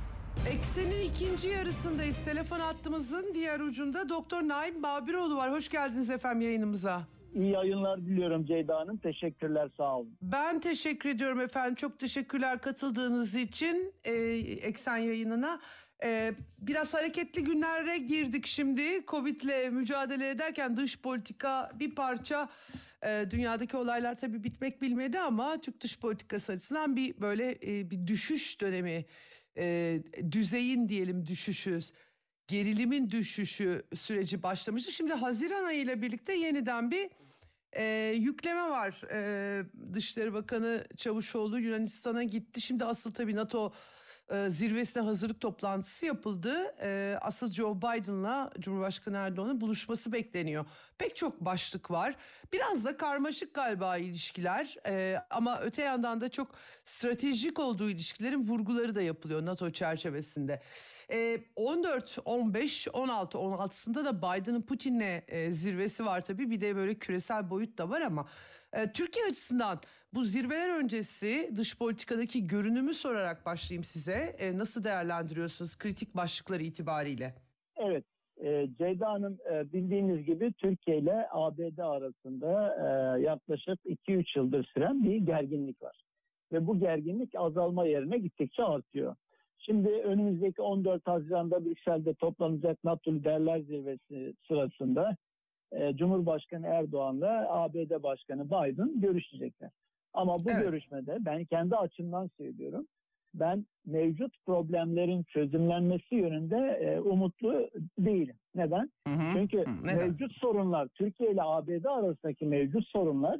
Eksen'in ikinci yarısındayız. Telefon hattımızın diğer ucunda Doktor Naim Babiroğlu var. Hoş geldiniz efendim yayınımıza. İyi yayınlar diliyorum Ceyda Hanım. Teşekkürler, sağ olun. Ben teşekkür ediyorum efendim. Çok teşekkürler katıldığınız için e, Eksen yayınına. E, biraz hareketli günlere girdik şimdi. Covid'le mücadele ederken dış politika bir parça e, dünyadaki olaylar tabii bitmek bilmedi ama Türk dış politikası açısından bir böyle e, bir düşüş dönemi, e, düzeyin diyelim düşüşü, gerilimin düşüşü süreci başlamıştı. Şimdi Haziran ayı ile birlikte yeniden bir e, yükleme var. E, Dışişleri Bakanı Çavuşoğlu Yunanistan'a gitti. Şimdi asıl tabii NATO e, zirvesine hazırlık toplantısı yapıldı. E, asıl Joe Biden'la Cumhurbaşkanı Erdoğan'ın buluşması bekleniyor. Pek çok başlık var. Biraz da karmaşık galiba ilişkiler. E, ama öte yandan da çok stratejik olduğu ilişkilerin vurguları da yapılıyor NATO çerçevesinde. E, on dört, on beş, on altı, on altısında da Biden'ın Putin'le e, zirvesi var tabii. Bir de böyle küresel boyut da var ama e, Türkiye açısından bu zirveler öncesi dış politikadaki görünümü sorarak başlayayım size. E, nasıl değerlendiriyorsunuz kritik başlıkları itibariyle? Evet, e, Ceyda Hanım, e, bildiğiniz gibi Türkiye ile A B D arasında e, yaklaşık iki üç yıldır süren bir gerginlik var. Ve bu gerginlik azalma yerine gittikçe artıyor. Şimdi önümüzdeki on dört Haziran'da Brüksel'de toplanacak NATO Liderler Zirvesi sırasında e, Cumhurbaşkanı Erdoğan'la A B D Başkanı Biden görüşecekler. Ama bu Evet. görüşmede ben kendi açımdan söylüyorum. Ben mevcut problemlerin çözümlenmesi yönünde e, umutlu değilim. Neden? Hı hı. Çünkü Hı, neden? mevcut sorunlar, Türkiye ile A B D arasındaki mevcut sorunlar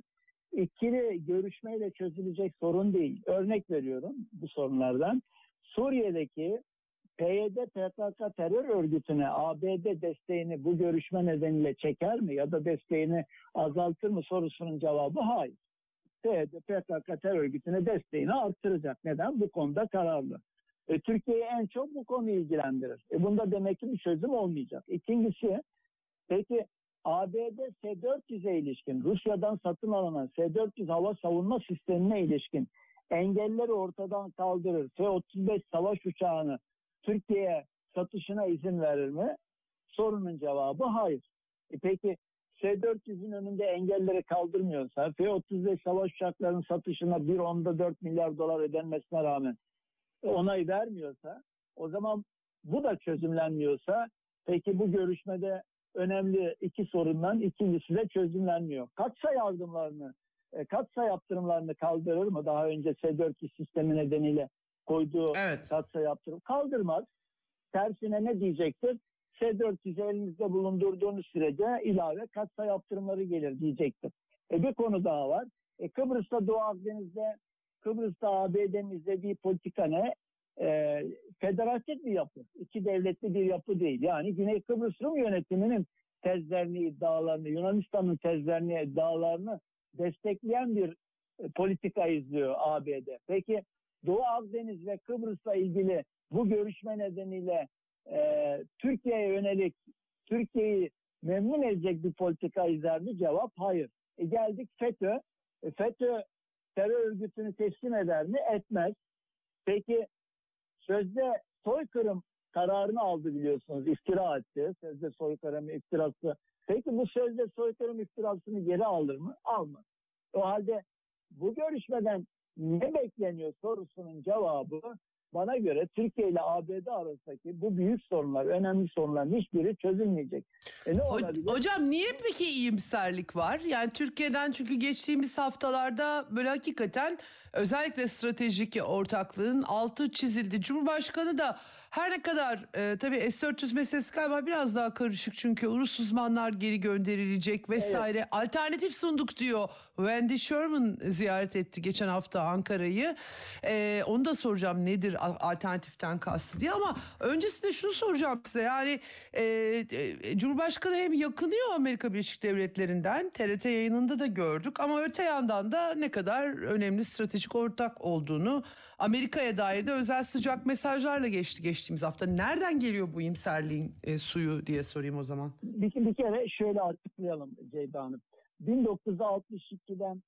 ikili görüşmeyle çözülecek sorun değil. Örnek veriyorum bu sorunlardan. Suriye'deki P Y D P K K terör örgütüne A B D desteğini bu görüşme nedeniyle çeker mi ya da desteğini azaltır mı sorusunun cevabı hayır. P Y D P K K terör örgütüne desteğini arttıracak. Neden? Bu konuda kararlı. E, Türkiye'yi en çok bu konu ilgilendirir. E, bunda demek ki bir çözüm olmayacak. İkincisi, peki A B D S dört yüze ilişkin, Rusya'dan satın alınan S dört yüz hava savunma sistemine ilişkin engelleri ortadan kaldırır. F otuz beş savaş uçağını Türkiye'ye satışına izin verir mi? Sorunun cevabı hayır. E peki S dört yüzün önünde engelleri kaldırmıyorsa, F otuz beş savaş uçaklarının satışına bir onda dört milyar dolar ödenmesine rağmen onay vermiyorsa, o zaman bu da çözümlenmiyorsa, peki bu görüşmede önemli iki sorundan ikincisi de çözümlenmiyor. Katsayı yardımlarını, e, katsayı yaptırımlarını kaldırır mı? Daha önce S dört yüz sistemi nedeniyle koyduğu Evet. katsayı yaptırım kaldırmaz. Tersine ne diyecektir? S dört yüzü elinizde bulundurduğunuz sürece ilave katsayı yaptırımları gelir diyecektir. E bir konu daha var. E Kıbrıs'ta, Doğu Akdeniz'de, Kıbrıs'ta A B D'nin izlediği politika ne? E, federatif bir yapı. İki devletli bir yapı değil. Yani Güney Kıbrıs Rum yönetiminin tezlerini, iddialarını, Yunanistan'ın tezlerini, iddialarını destekleyen bir e, politika izliyor A B D. Peki Doğu Akdeniz ve Kıbrıs'la ilgili bu görüşme nedeniyle e, Türkiye'ye yönelik, Türkiye'yi memnun edecek bir politika izler mi? Cevap hayır. E geldik FETÖ. E, FETÖ terör örgütünü teslim eder mi? Etmez. Peki sözde soykırım kararını aldı biliyorsunuz. İftira etti. Sözde soykırım iftirası. Peki bu sözde soykırım iftirasını geri alır mı? Almaz. O halde bu görüşmeden ne bekleniyor sorusunun cevabı bana göre Türkiye ile A B D arasındaki bu büyük sorunlar, önemli sorunların hiçbiri çözülmeyecek. E ne olabilir? Hocam niye peki iyimserlik var? Yani Türkiye'den çünkü geçtiğimiz haftalarda böyle hakikaten özellikle stratejik ortaklığın altı çizildi. Cumhurbaşkanı da her ne kadar e, tabii S dört yüz meselesi galiba biraz daha karışık çünkü Rus uzmanlar geri gönderilecek vesaire. Evet. Alternatif sunduk diyor. Wendy Sherman ziyaret etti geçen hafta Ankara'yı. E, onu da soracağım nedir alternatiften kastı diye, ama öncesinde şunu soracağım size. Yani e, e, Cumhurbaşkanı hem yakınıyor Amerika Birleşik Devletleri'nden, T R T yayınında da gördük, ama öte yandan da ne kadar önemli stratejik ortak olduğunu Amerika'ya dair de özel sıcak mesajlarla geçti geçtiğimiz hafta. Nereden geliyor bu iyimserliğin e, suyu diye sorayım o zaman. Bir, bir kere şöyle açıklayalım Ceyda Hanım. bin dokuz yüz altmış ikiden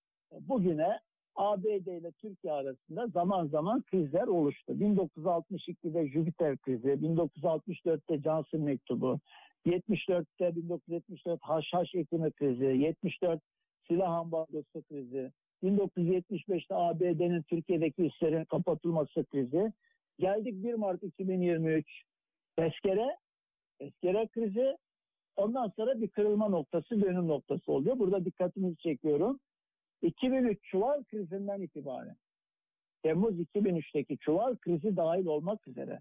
bugüne A B D ile Türkiye arasında zaman zaman krizler oluştu. bin dokuz yüz altmış ikide Jüpiter krizi, bin dokuz yüz altmış dörtte Johnson mektubu, yetmiş dörtte bin dokuz yüz yetmiş dört Haşhaş Ekimi krizi, yetmiş dört silah ambargosu krizi, bin dokuz yüz yetmiş beşte A B D'nin Türkiye'deki üslerin kapatılması krizi. Geldik bir Mart iki bin yirmi üç tezkere, tezkere krizi. Ondan sonra bir kırılma noktası, dönüm noktası oluyor. Burada dikkatinizi çekiyorum. iki bin üç çuval krizinden itibaren, Temmuz iki bin üçteki çuval krizi dahil olmak üzere,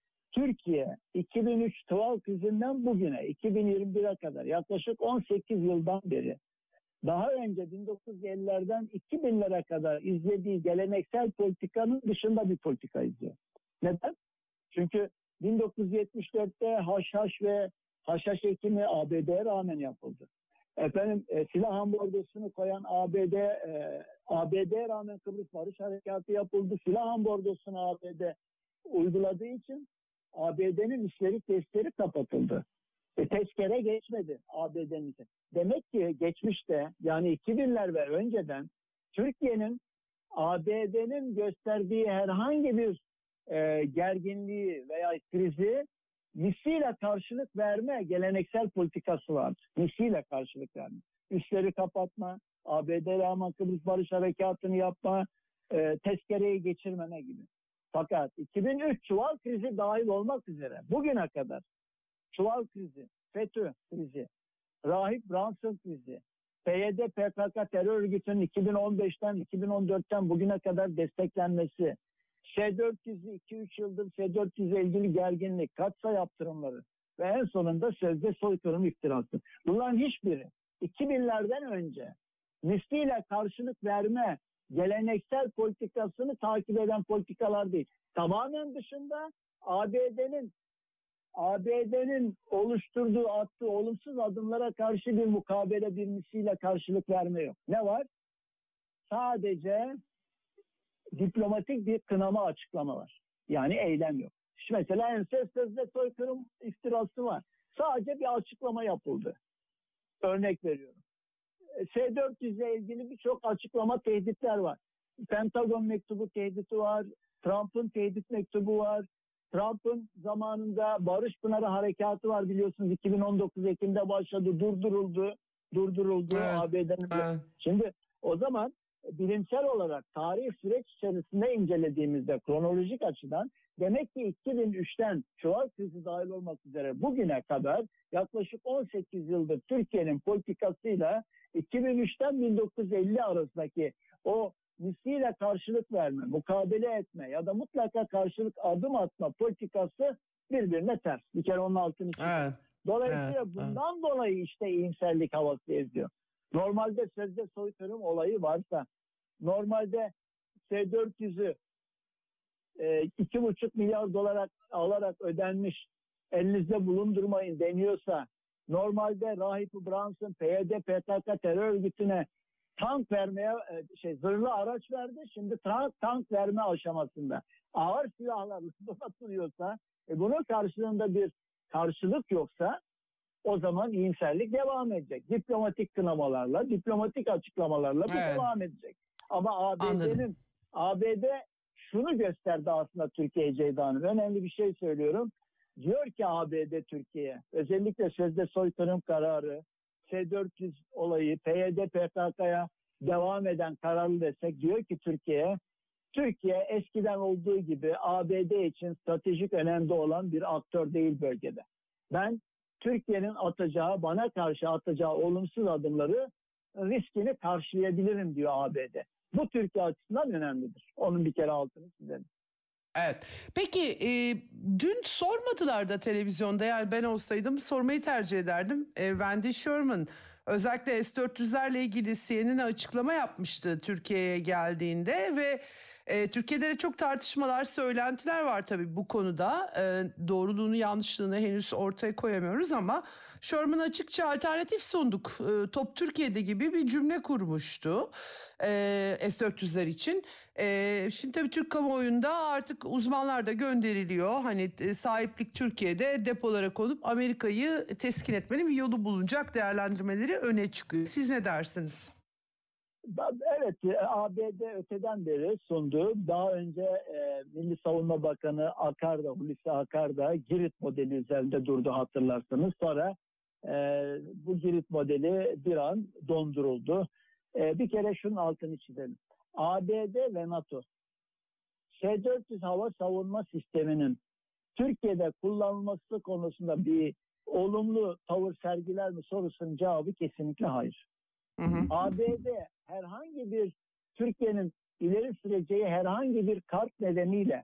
Türkiye iki bin üç çuval krizinden bugüne iki bin yirmi bire kadar yaklaşık on sekiz yıldan beri, daha önce bin dokuz yüz ellilerden iki binlere kadar izlediği geleneksel politikanın dışında bir politika izliyor. Neden? Çünkü bin dokuz yüz yetmiş dörtte Haşhaş ve Haşhaş Ekimi A B D'ye rağmen yapıldı. Efendim e, silah ambargosunu koyan A B D, e, A B D'ye rağmen Kıbrıs Barış Harekatı yapıldı. Silah ambargosunu A B D uyguladığı için A B D'nin üstleri testleri kapatıldı. E, tezkere geçmedi A B D'nin. Demek ki geçmişte, yani iki binler ve önceden Türkiye'nin A B D'nin gösterdiği herhangi bir e, gerginliği veya krizi misliyle karşılık verme geleneksel politikası vardır. Misliyle karşılık verme. Üstleri kapatma, A B D'ye rağmen Kıbrıs Barış Harekatı'nı yapma, e, tezkereyi geçirmeme gibi. Fakat iki bin üç çuval krizi dahil olmak üzere bugüne kadar çuval krizi, FETÖ krizi, Rahip Brunson krizi, P Y D P K K terör örgütünün iki bin on beşten iki bin on dörtten bugüne kadar desteklenmesi, S dört yüzü iki üç yıldır S dört yüz ile ilgili gerginlik, katsayı yaptırımları ve en sonunda sözde soykırım iftirası. Bunların hiçbiri iki binlerden önce misliyle karşılık verme geleneksel politikasını takip eden politikalar değil. Tamamen dışında A B D'nin A B D'nin oluşturduğu, attığı olumsuz adımlara karşı bir mukabele, bir misliyle karşılık verme yok. Ne var? Sadece diplomatik bir kınama açıklama var. Yani eylem yok. Şimdi mesela ensest sözde soykırım iftirası var. Sadece bir açıklama yapıldı. Örnek veriyorum. S dört yüz ile ilgili birçok açıklama, tehditler var. Pentagon mektubu tehdidi var. Trump'ın tehdit mektubu var. Trump'ın zamanında Barış Pınarı Harekatı var, biliyorsunuz. iki bin on dokuz Ekim'de başladı. Durduruldu. Durduruldu. Evet. A B D'nin. Evet. Şimdi o zaman bilimsel olarak tarihi süreç içerisinde incelediğimizde kronolojik açıdan demek ki iki bin üçten çuval krizi dahil olmak üzere bugüne kadar yaklaşık on sekiz yıldır Türkiye'nin politikasıyla iki bin üçten bin dokuz yüz elli arasındaki o misliyle karşılık verme, mukabele etme ya da mutlaka karşılık adım atma politikası birbirine ters. Bir kere onun altını çiziyor. Evet. Dolayısıyla evet, bundan evet. dolayı işte iyimserlik havası eziyor. Normalde sözde soykırım olayı varsa, normalde S dört yüzü iki buçuk milyar dolar alarak ödenmiş, elinizde bulundurmayın deniyorsa, normalde Rahip Brunson P Y D P K K terör örgütüne tank vermeye, şey zırhlı araç verdi. Şimdi tank, tank verme aşamasında ağır silahlarla donatılıyorsa, e bunun karşılığında bir karşılık yoksa, o zaman iyimserlik devam edecek. Diplomatik kınamalarla, diplomatik açıklamalarla bu evet. devam edecek. Ama A B D'nin A B D şunu gösterdi aslında Türkiye Ceyda Hanım. Önemli bir şey söylüyorum. Diyor ki A B D Türkiye'ye, özellikle sözde soykırım kararı, S dört yüz olayı, P Y D P K K'ya devam eden kararlı destek, diyor ki Türkiye'ye, Türkiye eskiden olduğu gibi A B D için stratejik önemli olan bir aktör değil bölgede. Ben Türkiye'nin atacağı, bana karşı atacağı olumsuz adımları riskini karşılayabilirim diyor A B D. Bu Türkiye açısından önemlidir. Onun bir kere altını çizelim. Evet. Peki e, dün sormadılar da televizyonda, yani ben olsaydım sormayı tercih ederdim. E, Wendy Sherman özellikle S dört yüzlerle ilgili C N N'e açıklama yapmıştı Türkiye'ye geldiğinde ve e, Türkiye'de de çok tartışmalar, söylentiler var tabii bu konuda. E, doğruluğunu, yanlışlığını henüz ortaya koyamıyoruz ama Sherman açıkça alternatif sunduk, e, Top Türkiye'de gibi bir cümle kurmuştu e, S dört yüzler için. E, şimdi tabii Türk kamuoyunda artık uzmanlar da gönderiliyor. Hani e, sahiplik Türkiye'de depolara konup Amerika'yı teskin etmenin bir yolu bulunacak değerlendirmeleri öne çıkıyor. Siz ne dersiniz? Evet, A B D öteden beri sundu. Daha önce e, Milli Savunma Bakanı Akar da, Hulusi Akar da Girit modeli üzerinde durdu, hatırlarsanız. Sonra e, bu Girit modeli bir an donduruldu. E, bir kere şunun altını çizelim. A B D ve NATO S dört yüz hava savunma sisteminin Türkiye'de kullanılması konusunda bir olumlu tavır sergiler mi sorusunun cevabı kesinlikle hayır. Hı hı. A B D herhangi bir Türkiye'nin ileri süreceği herhangi bir kart nedeniyle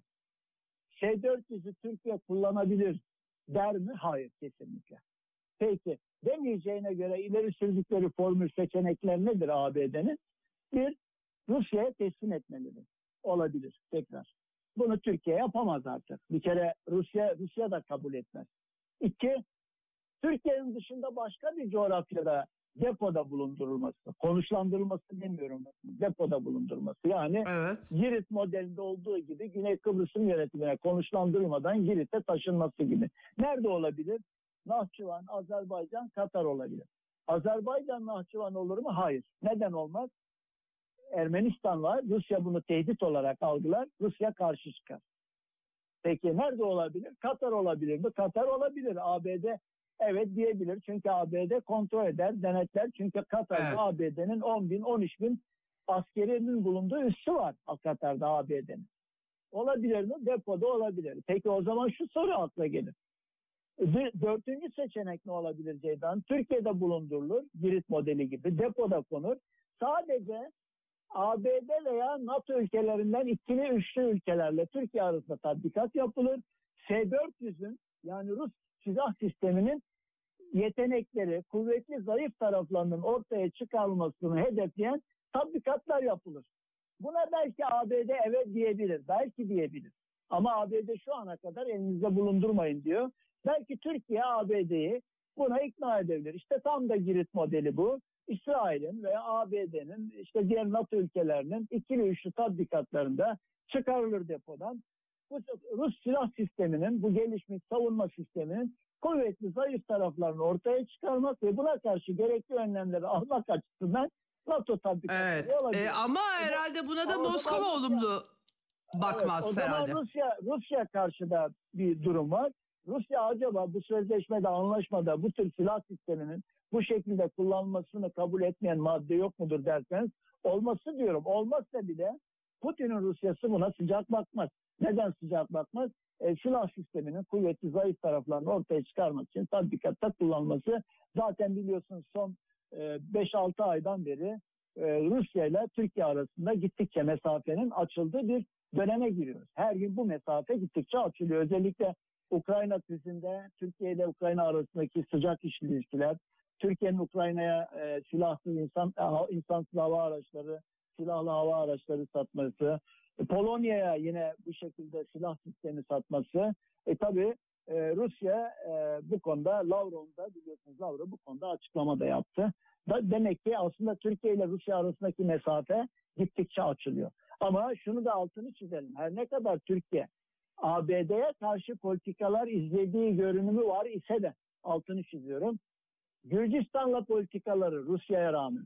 S dört yüzü Türkiye kullanabilir der mi? Hayır, kesinlikle. Peki demeyeceğine göre ileri sürdükleri formül, seçenekler nedir A B D'nin? Bir, Rusya'ya teslim etmelidir. Olabilir tekrar. Bunu Türkiye yapamaz artık. Bir kere Rusya Rusya da kabul etmez. İki, Türkiye'nin dışında başka bir coğrafyada depoda bulundurulması, konuşlandırılması demiyorum, depoda bulundurulması. Yani evet. Girit modelinde olduğu gibi Güney Kıbrıs'ın yönetimine konuşlandırılmadan Girit'e taşınması gibi. Nerede olabilir? Nahçıvan, Azerbaycan, Katar olabilir. Azerbaycan Nahçıvan olur mu? Hayır. Neden olmaz? Ermenistan var. Rusya bunu tehdit olarak algılar. Rusya karşı çıkar. Peki nerede olabilir? Katar olabilir mi? Katar olabilir. A B D evet diyebilir. Çünkü A B D kontrol eder, denetler. Çünkü Katar'da evet. A B D'nin on bin, on üç bin askerinin bulunduğu üssü var Katar'da A B D'nin. Olabilir mi? Depoda olabilir. Peki o zaman şu soru akla gelir. Dördüncü seçenek ne olabilir Ceydan? Türkiye'de bulundurulur. Girit modeli gibi. Depoda konur. Sadece A B D veya NATO ülkelerinden ikili üçlü ülkelerle Türkiye arasında tatbikat yapılır. S dört yüzün yani Rus silah sisteminin yetenekleri, kuvvetli zayıf taraflarının ortaya çıkarılmasını hedefleyen tatbikatlar yapılır. Buna belki A B D evet diyebilir, belki diyebilir. Ama A B D şu ana kadar elinizde bulundurmayın diyor. Belki Türkiye A B D'yi buna ikna edebilir. İşte tam da Girit modeli bu. İsrail'in veya A B D'nin işte diğer NATO ülkelerinin ikili üçlü tatbikatlarında çıkarılır depodan. Bu Rus silah sisteminin, bu gelişmiş savunma sisteminin kuvvetli zayıf taraflarını ortaya çıkarmak ve buna karşı gerekli önlemleri almak açısından NATO tatbikatları evet. olabilir. E, ama herhalde buna da ama Moskova Rusya, olumlu bakmaz evet, o herhalde. zaman Rusya, Rusya karşıda bir durum var. Rusya acaba bu sözleşmede, anlaşmada bu tür silah sisteminin bu şekilde kullanılmasını kabul etmeyen madde yok mudur derseniz olması diyorum. Olmazsa bile Putin'in Rusyası buna sıcak bakmaz. Neden sıcak bakmaz? E, silah sisteminin kuvvetli zayıf taraflarını ortaya çıkarmak için tatbikatta kullanılması. Zaten biliyorsunuz son e, beş altı aydan beri e, Rusya ile Türkiye arasında gittikçe mesafenin açıldığı bir döneme giriyoruz. Her gün bu mesafe gittikçe açılıyor. Özellikle Ukrayna krizinde Türkiye ile Ukrayna arasındaki sıcak ilişkiler, Türkiye'nin Ukrayna'ya e, silahsız insan insansız hava araçları, silahlı hava araçları satması, e, Polonya'ya yine bu şekilde silah sistemi satması. E tabii e, Rusya e, bu konuda Lavrov'da biliyorsunuz Lavrov bu konuda açıklama da yaptı. Da, demek ki aslında Türkiye ile Rusya arasındaki mesafe gittikçe açılıyor. Ama şunu da altını çizelim. Her ne kadar Türkiye A B D'ye karşı politikalar izlediği görünümü var ise de altını çiziyorum. Gürcistan'la politikaları Rusya'ya rağmen,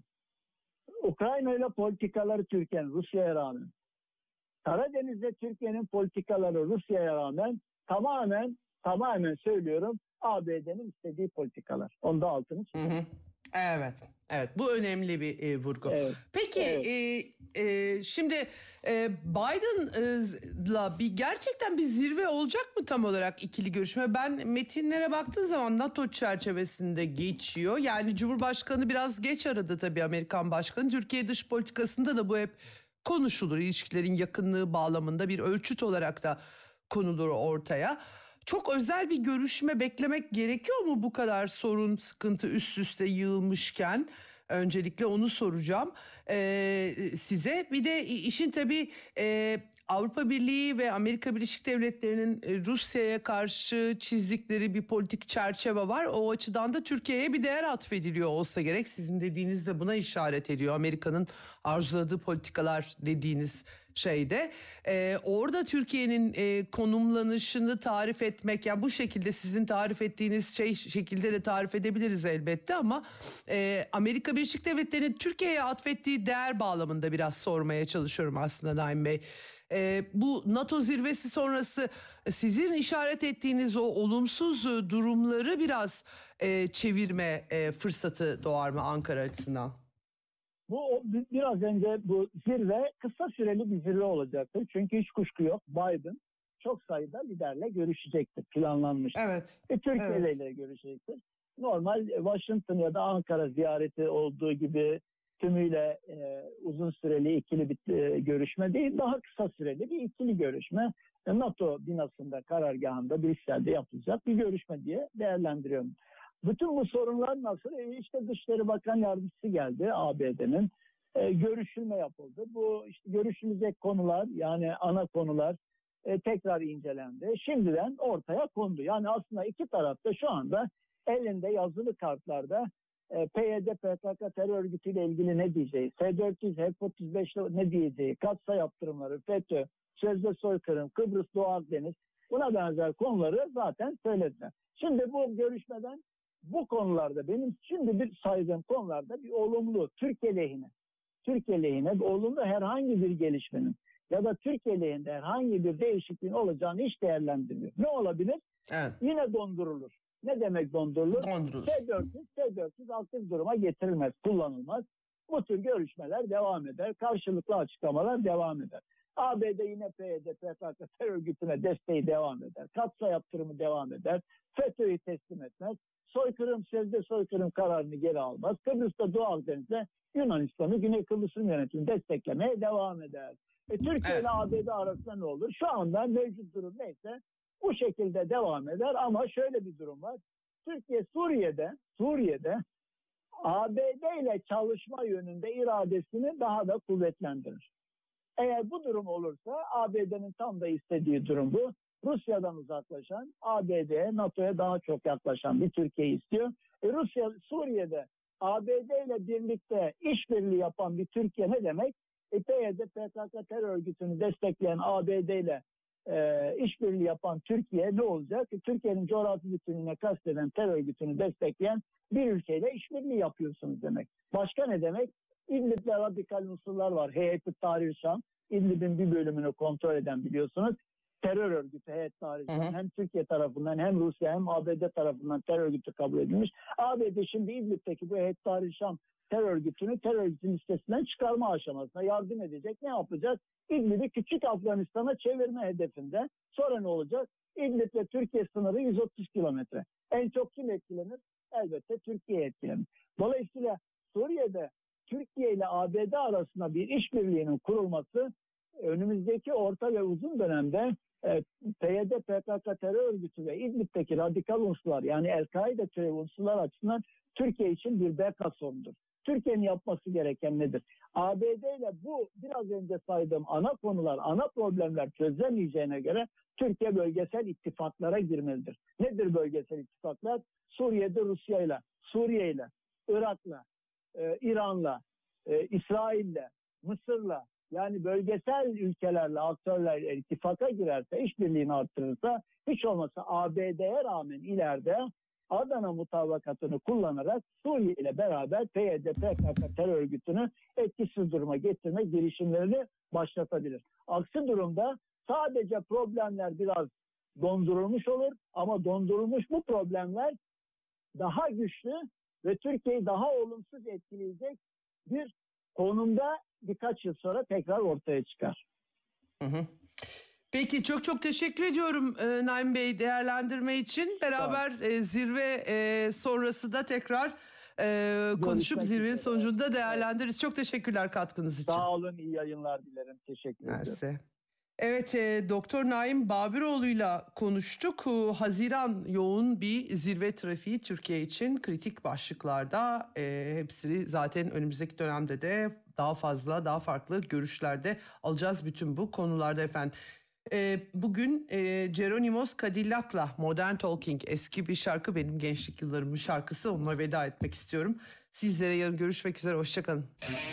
Ukrayna ile politikaları Türkiye'nin Rusya'ya rağmen, Karadeniz'de Türkiye'nin politikaları Rusya'ya rağmen tamamen tamamen söylüyorum A B D'nin istediği politikalar. Onda altını çiziyorum. Evet, evet. Bu önemli bir e, vurgu. Evet. Peki, evet. E, e, şimdi e, Biden'la bir gerçekten bir zirve olacak mı tam olarak ikili görüşme? Ben metinlere baktığım zaman NATO çerçevesinde geçiyor. Yani Cumhurbaşkanı biraz geç aradı tabii Amerikan Başkanı. Türkiye dış politikasında da bu hep konuşulur. İlişkilerin yakınlığı bağlamında bir ölçüt olarak da konulur ortaya. Çok özel bir görüşme beklemek gerekiyor mu bu kadar sorun, sıkıntı üst üste yığılmışken? Öncelikle onu soracağım ee, size. Bir de işin tabii e, Avrupa Birliği ve Amerika Birleşik Devletleri'nin Rusya'ya karşı çizdikleri bir politik çerçeve var. O açıdan da Türkiye'ye bir değer atfediliyor olsa gerek. Sizin dediğiniz de buna işaret ediyor. Amerika'nın arzuladığı politikalar dediğiniz şeyde. Ee, orada Türkiye'nin e, konumlanışını tarif etmek, yani bu şekilde sizin tarif ettiğiniz şey şekilde de tarif edebiliriz elbette, ama e, Amerika Birleşik Devletleri'nin Türkiye'ye atfettiği değer bağlamında biraz sormaya çalışıyorum aslında Naim Bey. E, bu NATO zirvesi sonrası sizin işaret ettiğiniz o olumsuz durumları biraz e, çevirme e, fırsatı doğar mı Ankara açısından? Bu biraz önce bu zirve kısa süreli bir zirve olacaktır. Çünkü hiç kuşku yok. Biden çok sayıda liderle görüşecektir. Planlanmış. Evet. Ve Türkiye evet. ile görüşecektir. Normal Washington ya da Ankara ziyareti olduğu gibi tümüyle e, uzun süreli ikili bir e, görüşme değil. Daha kısa süreli bir ikili görüşme. E, NATO binasında, karargahında, Brüksel'de yapılacak bir görüşme diye değerlendiriyorum. Bütün bu sorunlar nasıl? E işte Dışişleri Bakan Yardımcısı geldi A B D'nin. E, görüşülme yapıldı. Bu işte görüşülecek konular, yani ana konular e, tekrar incelendi. Şimdiden ortaya kondu. Yani aslında iki tarafta şu anda elinde yazılı kartlarda e, P Y D P K K terör örgütüyle ilgili ne diyeceği, S dört yüz, H otuz beş ne diyeceği, katsayı yaptırımları, FETÖ, sözde soykırım, Kıbrıs, Doğu Akdeniz, buna benzer konuları zaten söylediler. Şimdi bu görüşmeden bu konularda, benim şimdi bir saydığım konularda bir olumlu, Türkiye lehine, Türkiye lehine bir olumlu herhangi bir gelişmenin ya da Türkiye lehinde herhangi bir değişikliğin olacağını hiç değerlendirmiyor. Ne olabilir? Evet. Yine dondurulur. Ne demek dondurulur? Dondurulur. S dört yüz, S dört yüz aktif duruma getirilmez, kullanılmaz. Bu tür görüşmeler devam eder. Karşılıklı açıklamalar devam eder. A B D yine P Y D, P K K terör örgütüne desteği devam eder. Katsayı yaptırımı devam eder. FETÖ'yü teslim etmez. Soykırım, sözde soykırım kararını geri almaz. Kıbrıs'ta, Doğu Akdeniz'de Yunanistan'ı, Güney Kıbrıs'ın yönetimini desteklemeye devam eder. E, Türkiye Evet. ile A B D arasında ne olur? Şu anda mevcut durum neyse bu şekilde devam eder, ama şöyle bir durum var. Türkiye Suriye'de, Suriye'de A B D ile çalışma yönünde iradesini daha da kuvvetlendirir. Eğer bu durum olursa A B D'nin tam da istediği durum bu. Rusya'dan uzaklaşan, A B D'ye, NATO'ya daha çok yaklaşan bir Türkiye istiyor. E Rusya, Suriye'de A B D ile birlikte işbirliği yapan bir Türkiye ne demek? E P Y D, P K K terör örgütünü destekleyen A B D ile e, işbirliği yapan Türkiye ne olacak? E, Türkiye'nin coğrafi bütünlüğüne kasteden terör örgütünü destekleyen bir ülkeyle işbirliği yapıyorsunuz demek. Başka ne demek? İdlib'de radikal unsurlar var. Heyet-i Tahrir Şam, İdlib'in bir bölümünü kontrol eden, biliyorsunuz. Terör örgütü Heyet-i Tahrir Şam hem Türkiye tarafından hem Rusya hem A B D tarafından terör örgütü kabul edilmiş. A B D şimdi İdlib'deki bu Heyet-i Tahrir Şam terör örgütünü terör örgütü listesinden çıkarma aşamasına yardım edecek. Ne yapacak? İdlib'i küçük Afganistan'a çevirme hedefinde. Sonra ne olacak? İdlib'le Türkiye sınırı yüz otuz kilometre. En çok kim etkilenir? Elbette Türkiye etkilenir. Dolayısıyla Suriye'de Türkiye ile A B D arasında bir işbirliğinin kurulması önümüzdeki orta ve uzun dönemde e, P Y D, P K K terör örgütü ve İdlib'deki radikal unsurlar, yani El-Kaide türevi unsurlar açısından Türkiye için bir beka sorunudur. Türkiye'nin yapması gereken nedir? A B D ile bu biraz önce saydığım ana konular, ana problemler çözülemeyeceğine göre Türkiye bölgesel ittifaklara girmelidir. Nedir bölgesel ittifaklar? Suriye'de Rusya'yla, Suriye'yle, Irak'la, e, İran'la, e, İsrail'le, Mısır'la, yani bölgesel ülkelerle, aktörlerle ittifaka girerse, işbirliğini arttırırsa, hiç olmazsa A B D'ye rağmen ileride Adana mutabakatını kullanarak Suriye ile beraber P Y D, P K K terör örgütünü etkisiz duruma getirme girişimlerini başlatabilir. Aksi durumda sadece problemler biraz dondurulmuş olur, ama dondurulmuş bu problemler daha güçlü ve Türkiye'yi daha olumsuz etkileyecek bir konumda birkaç yıl sonra tekrar ortaya çıkar. Hı hı. Peki, çok çok teşekkür ediyorum e, Naim Bey değerlendirme için. Beraber e, zirve e, sonrası da tekrar e, konuşup Görüşmek zirvenin üzere. sonucunda değerlendiririz. Çok teşekkürler katkınız için. Sağ olun, iyi yayınlar dilerim. Teşekkür ederim. Mersi. Evet, e, Doktor Naim Babiroğlu'yla konuştuk. E, Haziran yoğun bir zirve trafiği Türkiye için kritik başlıklarda. E, hepsini zaten önümüzdeki dönemde de daha fazla, daha farklı görüşlerde alacağız bütün bu konularda efendim. E, bugün e, Geronimos Cadillac'la Modern Talking, eski bir şarkı, benim gençlik yıllarımın şarkısı, onunla veda etmek istiyorum. Sizlere yarın görüşmek üzere, hoşçakalın.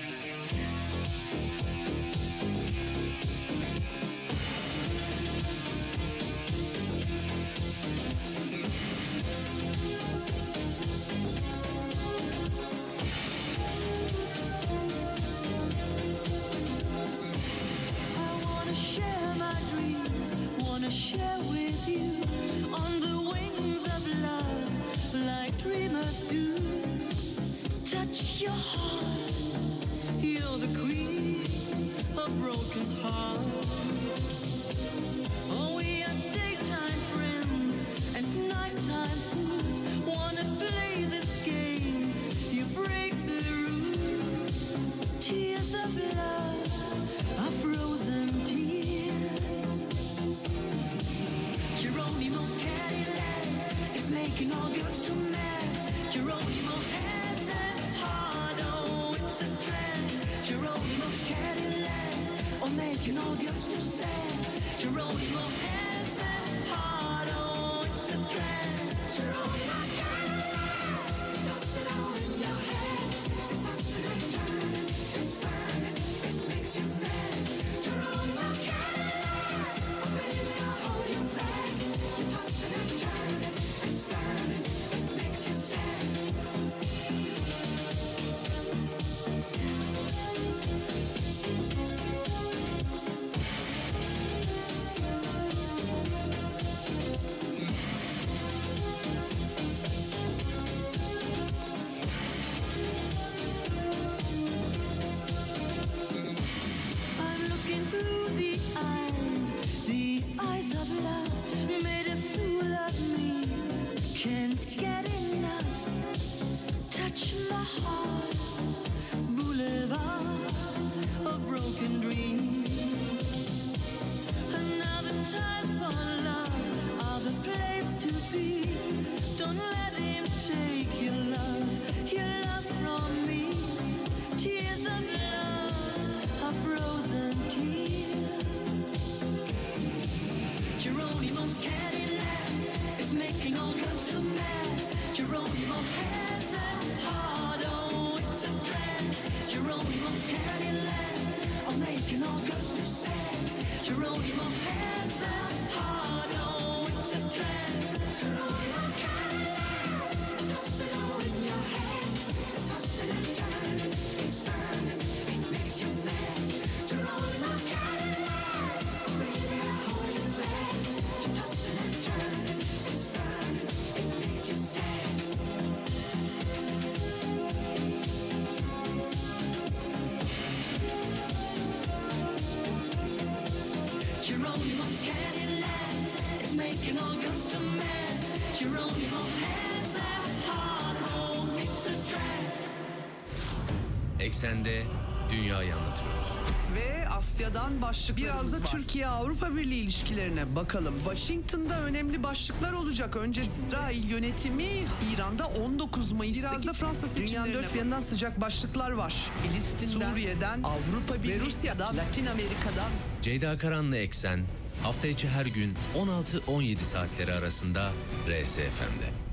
Eksende dünyayı anlatıyoruz. Ve Asya'dan başlıklarımız Biraz da var. Türkiye-Avrupa Birliği ilişkilerine bakalım. Washington'da önemli başlıklar olacak. Önce İsrail yönetimi İran'da on dokuz Mayıs'taki Biraz da Fransa seçimlerine dünyanın dört bir yanından sıcak başlıklar var. Filistin'den, Suriye'den, Avrupa Birliği, ve Rusya'dan, Latin Amerika'dan. Ceyda Karan'la Eksen hafta içi her gün on altı on yedi saatleri arasında R S F M'de.